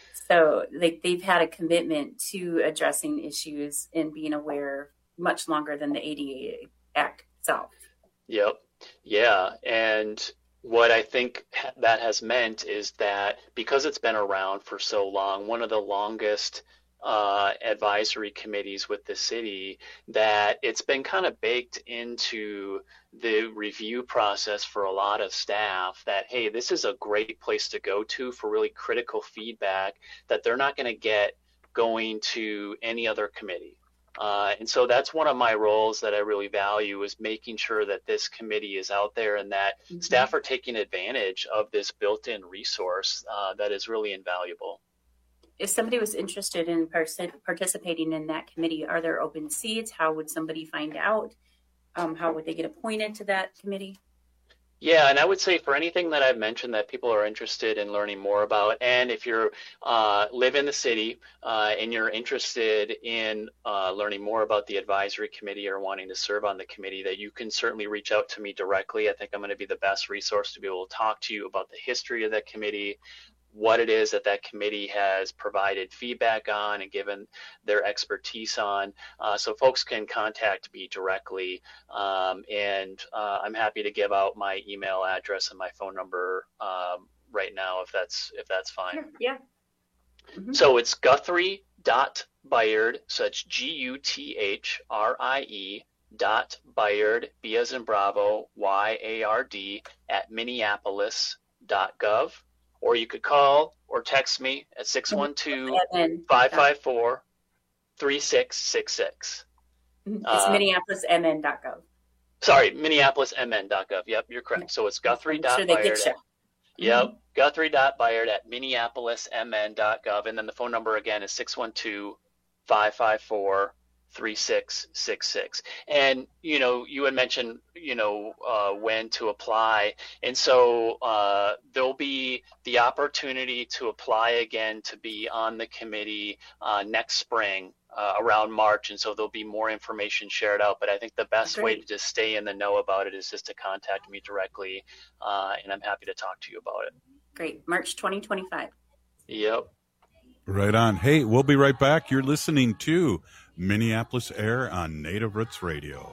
So they, they've had a commitment to addressing issues and being aware much longer than the A D A Act itself. Yep. Yeah. And what I think that has meant is that because it's been around for so long, one of the longest uh, advisory committees with the city, that it's been kind of baked into the review process for a lot of staff that, hey, this is a great place to go to for really critical feedback that they're not going to get going to any other committee. Uh, and so that's one of my roles that I really value, is making sure that this committee is out there and that mm-hmm. staff are taking advantage of this built-in resource uh, that is really invaluable. If somebody was interested in pers- participating in that committee, are there open seats? How would somebody find out? Um, how would they get appointed to that committee? Yeah, and I would say for anything that I've mentioned that people are interested in learning more about, and if you uh, live in the city uh, and you're interested in uh, learning more about the advisory committee or wanting to serve on the committee, that you can certainly reach out to me directly. I think I'm going to be the best resource to be able to talk to you about the history of that committee, what it is that that committee has provided feedback on and given their expertise on. Uh, so folks can contact me directly. Um, and uh, I'm happy to give out my email address and my phone number um, right now, if that's, if that's fine. Sure. Yeah. Mm-hmm. So it's Guthrie dot Byard. So it's G U T H R I E dot Byard, B as in Bravo, Y A R D, at Minneapolis dot gov. Or you could call or text me at six one two, five five four, three six six six. It's uh, Minneapolis M N dot gov. Sorry, Minneapolis M N dot gov. Yep, you're correct. So it's Guthrie dot Byard. Sure yep, mm-hmm. Guthrie dot Byard at Minneapolis M N dot gov. And then the phone number again is six one two, five five four, three six six six. And, you know, you had mentioned, you know, uh, when to apply. And so uh, there'll be the opportunity to apply again to be on the committee uh, next spring uh, around March. And so there'll be more information shared out. But I think the best Great. way to just stay in the know about it is just to contact me directly. Uh, and I'm happy to talk to you about it. Great. March twenty twenty-five. Yep. Right on. Hey, we'll be right back. You're listening to Minneapolis Air on Native Roots Radio.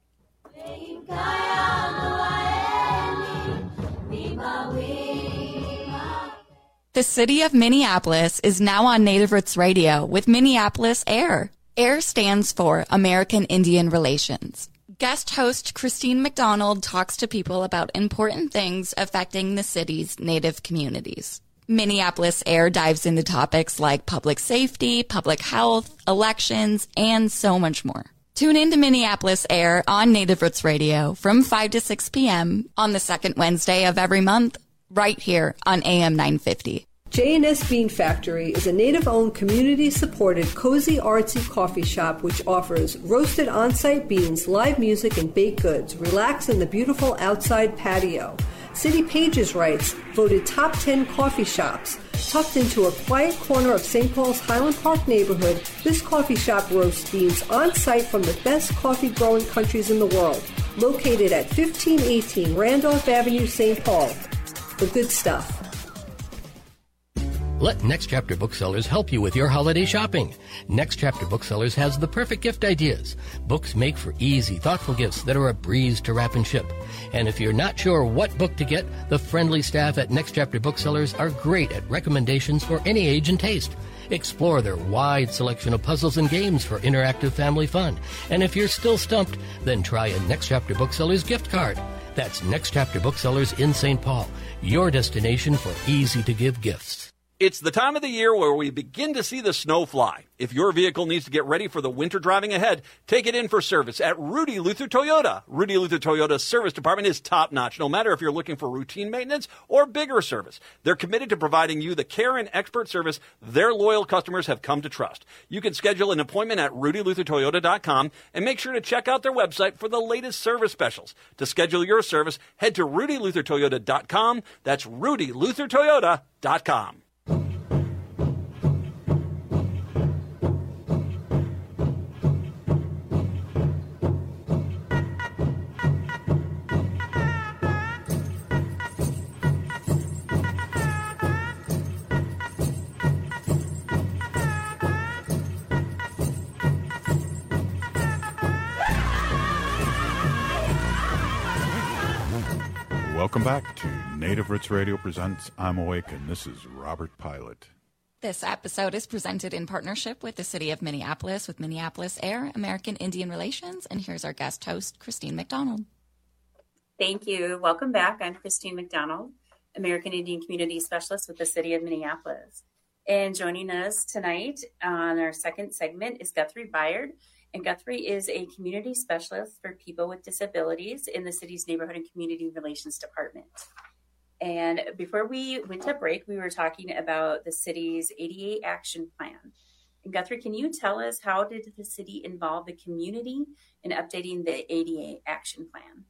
The city of Minneapolis is now on Native Roots Radio with Minneapolis Air. AIR stands for American Indian Relations. Guest host Christine McDonald talks to people about important things affecting the city's Native communities. Minneapolis Air dives into topics like public safety, public health, elections, and so much more. Tune in to Minneapolis Air on Native Roots Radio from five to six p.m. on the second Wednesday of every month, right here on A M nine fifty. J and S Bean Factory is a Native-owned, community-supported, cozy, artsy coffee shop which offers roasted on-site beans, live music, and baked goods. Relax in the beautiful outside patio. City Pages writes, voted top ten coffee shops. Tucked into a quiet corner of Saint Paul's Highland Park neighborhood, this coffee shop roasts beans on-site from the best coffee-growing countries in the world. Located at fifteen eighteen Randolph Avenue, Saint Paul. The good stuff. Let Next Chapter Booksellers help you with your holiday shopping. Next Chapter Booksellers has the perfect gift ideas. Books make for easy, thoughtful gifts that are a breeze to wrap and ship. And if you're not sure what book to get, the friendly staff at Next Chapter Booksellers are great at recommendations for any age and taste. Explore their wide selection of puzzles and games for interactive family fun. And if you're still stumped, then try a Next Chapter Booksellers gift card. That's Next Chapter Booksellers in Saint Paul, your destination for easy-to-give gifts. It's the time of the year where we begin to see the snow fly. If your vehicle needs to get ready for the winter driving ahead, take it in for service at Rudy Luther Toyota. Rudy Luther Toyota's service department is top-notch, no matter if you're looking for routine maintenance or bigger service. They're committed to providing you the care and expert service their loyal customers have come to trust. You can schedule an appointment at rudy luther toyota dot com and make sure to check out their website for the latest service specials. To schedule your service, head to rudy luther toyota dot com. That's rudy luther toyota dot com. Welcome back to Native Roots Radio presents I'm Awake, and this is Robert Pilot. This episode is presented in partnership with the City of Minneapolis, with Minneapolis Air, American Indian Relations, and here's our guest host, Christine McDonald. Thank you. Welcome back. I'm Christine McDonald, American Indian Community Specialist with the City of Minneapolis. And joining us tonight on our second segment is Guthrie Byard. And Guthrie is a community specialist for people with disabilities in the city's Neighborhood and Community Relations Department. And before we went to break, we were talking about the city's A D A action plan. And Guthrie, can you tell us, how did the city involve the community in updating the A D A action plan?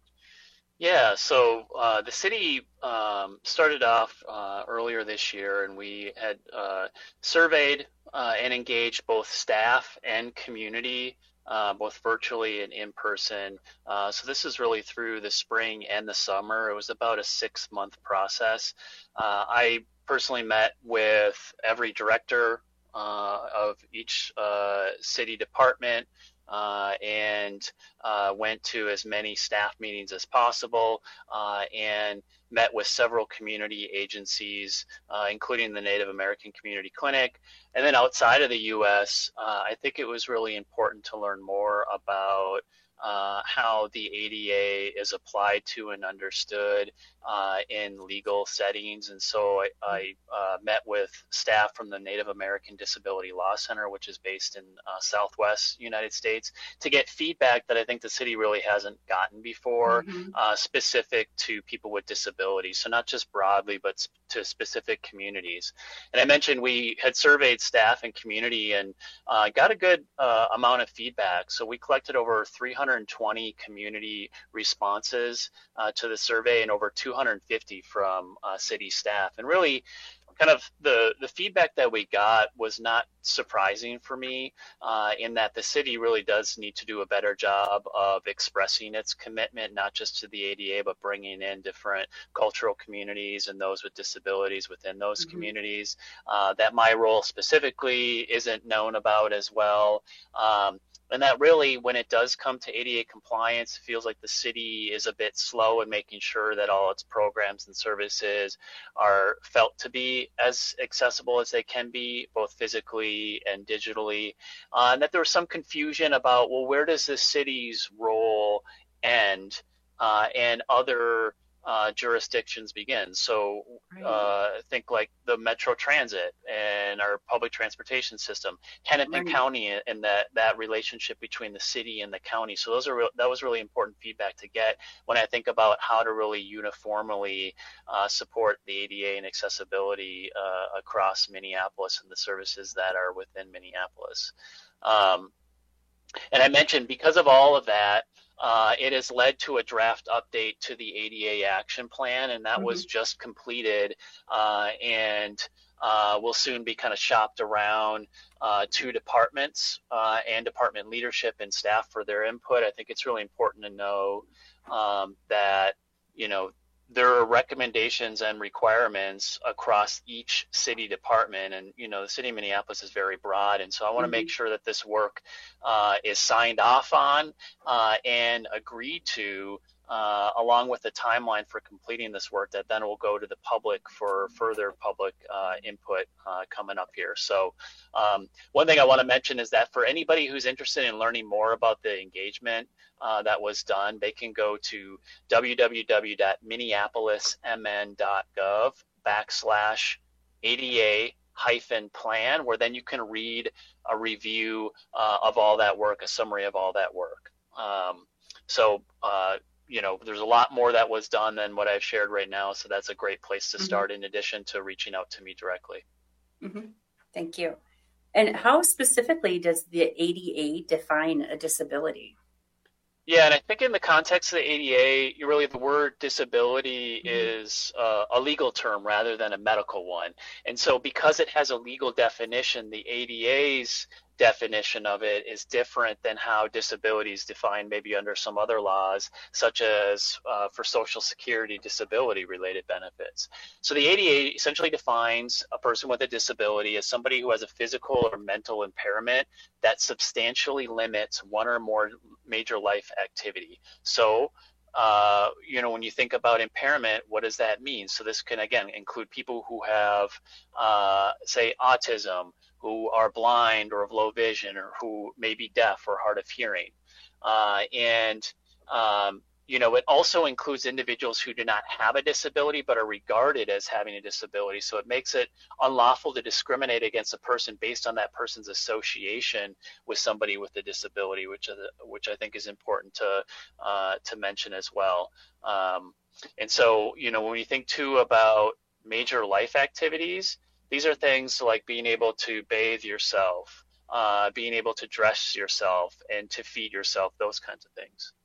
Yeah, so uh, the city um, started off uh, earlier this year, and we had uh, surveyed uh, and engaged both staff and community, uh, both virtually and in person. Uh, so this is really through the spring and the summer. It was about a six-month process. Uh, I personally met with every director uh, of each uh, city department, Uh, and uh, went to as many staff meetings as possible, uh, and met with several community agencies, uh, including the Native American Community Clinic. And then outside of the U S, uh, I think it was really important to learn more about uh, how the A D A is applied to and understood uh, in legal settings. And so I, I uh, met with staff from the Native American Disability Law Center, which is based in uh, Southwest United States, to get feedback that I think the city really hasn't gotten before, mm-hmm. uh, specific to people with disabilities. So not just broadly, but sp- to specific communities. And I mentioned we had surveyed staff and community and uh, got a good uh, amount of feedback. So we collected over three hundred twenty community responses uh, to the survey and over two hundred fifty from uh, city staff. And really, kind of the, the feedback that we got was not surprising for me, uh, in that the city really does need to do a better job of expressing its commitment, not just to the A D A, but bringing in different cultural communities and those with disabilities within those mm-hmm. communities, uh, that my role specifically isn't known about as well. Um, And that really, when it does come to A D A compliance, it feels like the city is a bit slow in making sure that all its programs and services are felt to be as accessible as they can be, both physically and digitally. Uh, and that there was some confusion about, well, where does the city's role end uh, and other Uh, jurisdictions begin. So uh, think like the Metro Transit and our public transportation system, Hennepin right. County, and that that relationship between the city and the county. So those are re- that was really important feedback to get when I think about how to really uniformly uh, support the A D A and accessibility uh, across Minneapolis and the services that are within Minneapolis. Um, and I mentioned, because of all of that, Uh, it has led to a draft update to the A D A action plan, and that mm-hmm. was just completed uh, and uh, will soon be kind of shopped around uh, to departments uh, and department leadership and staff for their input. I think it's really important to know um, that, you know, there are recommendations and requirements across each city department. And, you know, the city of Minneapolis is very broad. And so I want to mm-hmm. make sure that this work uh, is signed off on uh, and agreed to uh, along with the timeline for completing this work that then will go to the public for further public uh, input uh, coming up here. So um, one thing I want to mention is that for anybody who's interested in learning more about the engagement uh, that was done, they can go to w w w dot minneapolis m n dot gov backslash A D A hyphen plan, where then you can read a review uh, of all that work, a summary of all that work. Um, so, uh, you know, there's a lot more that was done than what I've shared right now. So that's a great place to start, mm-hmm. in addition to reaching out to me directly. Mm-hmm. Thank you. And how specifically does the A D A define a disability? Yeah, and I think in the context of the A D A, you really the word disability mm-hmm. is uh, a legal term rather than a medical one. And so because it has a legal definition, the A D A's definition of it is different than how disability is defined maybe under some other laws, such as uh, for Social Security disability related benefits. So the A D A essentially defines a person with a disability as somebody who has a physical or mental impairment that substantially limits one or more major life activity. So Uh, you know, when you think about impairment, what does that mean? So this can, again, include people who have, uh, say, autism, who are blind or of low vision, or who may be deaf or hard of hearing. Uh, and, um, you know, it also includes individuals who do not have a disability but are regarded as having a disability. So it makes it unlawful to discriminate against a person based on that person's association with somebody with a disability, which is, which I think is important to uh, to mention as well. Um, and so, you know, when we think too about major life activities, these are things like being able to bathe yourself, uh, being able to dress yourself and to feed yourself, those kinds of things.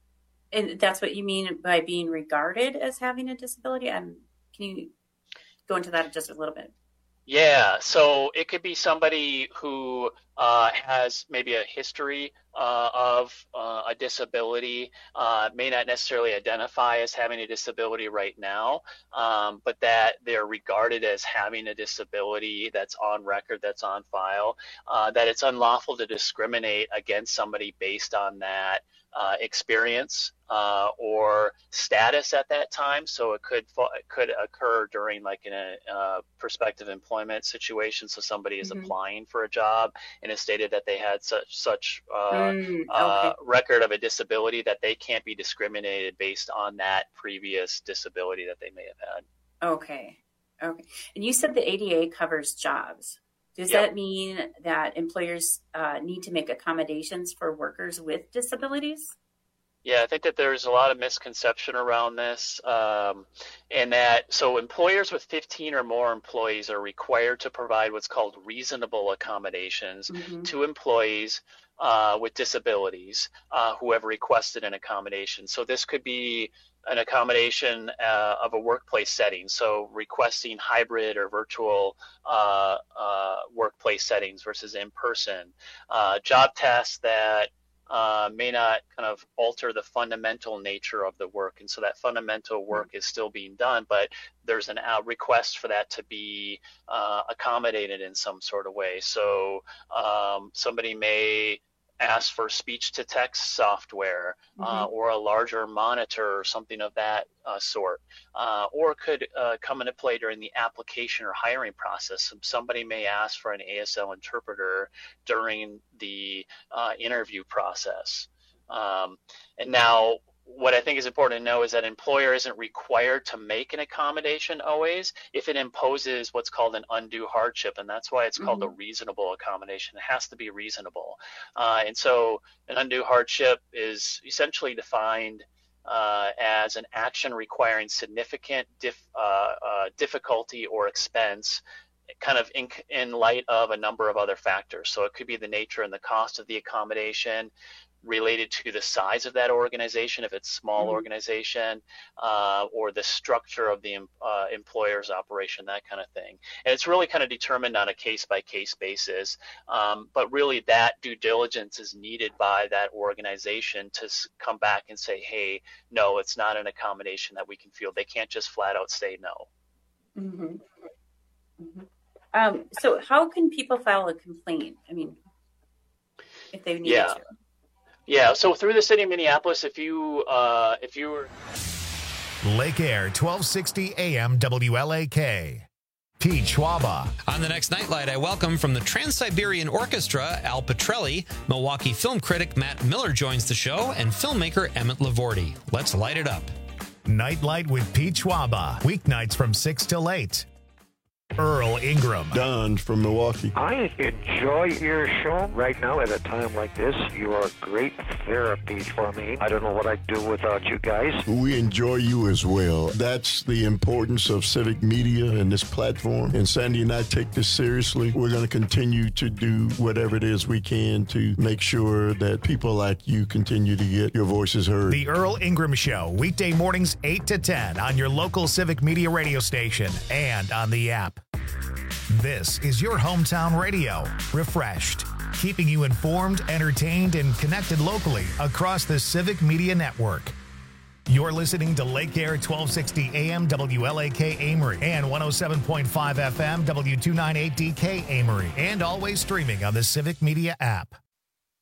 And that's what you mean by being regarded as having a disability? Um, can you go into that just a little bit? Yeah, so it could be somebody who uh, has maybe a history uh, of uh, a disability, uh, may not necessarily identify as having a disability right now, um, but that they're regarded as having a disability that's on record, that's on file, uh, that it's unlawful to discriminate against somebody based on that Uh, experience uh, or status at that time. So it could it could occur during like in a uh, prospective employment situation. So somebody is mm-hmm. applying for a job and has stated that they had such such uh, mm, okay. uh, record of a disability that they can't be discriminated based on that previous disability that they may have had. Okay. Okay. And you said the A D A covers jobs. Does yep. that mean that employers uh, need to make accommodations for workers with disabilities? Yeah, I think that there's a lot of misconception around this, um, and that so employers with fifteen or more employees are required to provide what's called reasonable accommodations mm-hmm. to employees uh, with disabilities uh, who have requested an accommodation. So this could be an accommodation uh, of a workplace setting, so requesting hybrid or virtual uh, uh, workplace settings versus in-person, uh, job tasks that uh, may not kind of alter the fundamental nature of the work, and so that fundamental work is still being done, but there's an uh, request for that to be uh, accommodated in some sort of way. So um, somebody may ask for speech-to-text software mm-hmm. uh, or a larger monitor or something of that uh, sort, uh, or could uh, come into play during the application or hiring process. Somebody may ask for an A S L interpreter during the uh, interview process. Um, and now, what I think is important to know is that employer isn't required to make an accommodation always if it imposes what's called an undue hardship, and that's why it's mm-hmm. called a reasonable accommodation. It has to be reasonable. Uh, and so an undue hardship is essentially defined uh, as an action requiring significant dif- uh, uh, difficulty or expense kind of in, in light of a number of other factors. So it could be the nature and the cost of the accommodation, related to the size of that organization, if it's a small mm-hmm. organization, uh, or the structure of the uh, employer's operation, that kind of thing. And it's really kind of determined on a case-by-case basis. Um, but really that due diligence is needed by that organization to s- come back and say, hey, no, it's not an accommodation that we can feel. They can't just flat out say no. Mm-hmm. Mm-hmm. Um, so how can people file a complaint? I mean, if they need yeah. to. Yeah, so through the city of Minneapolis, if you uh, if you were Lake Air, twelve sixty A M W L A K. Pete Schwaba. On the next Nightlight, I welcome from the Trans-Siberian Orchestra, Al Petrelli. Milwaukee film critic Matt Miller joins the show, and filmmaker Emmett Lavorti. Let's light it up. Nightlight with Pete Schwaba. Weeknights from six till eight. Earl Ingram. Don from Milwaukee. I enjoy your show right now at a time like this. You are great therapy for me. I don't know what I'd do without you guys. We enjoy you as well. That's the importance of civic media and this platform. And Sandy and I take this seriously. We're going to continue to do whatever it is we can to make sure that people like you continue to get your voices heard. The Earl Ingram Show, weekday mornings eight to ten on your local civic media radio station and on the app. This is your hometown radio, refreshed, keeping you informed, entertained, and connected locally across the Civic Media Network. You're listening to Lake Air twelve sixty A M W L A K Amory and one oh seven point five F M W two ninety-eight D K Amory, and always streaming on the Civic Media app.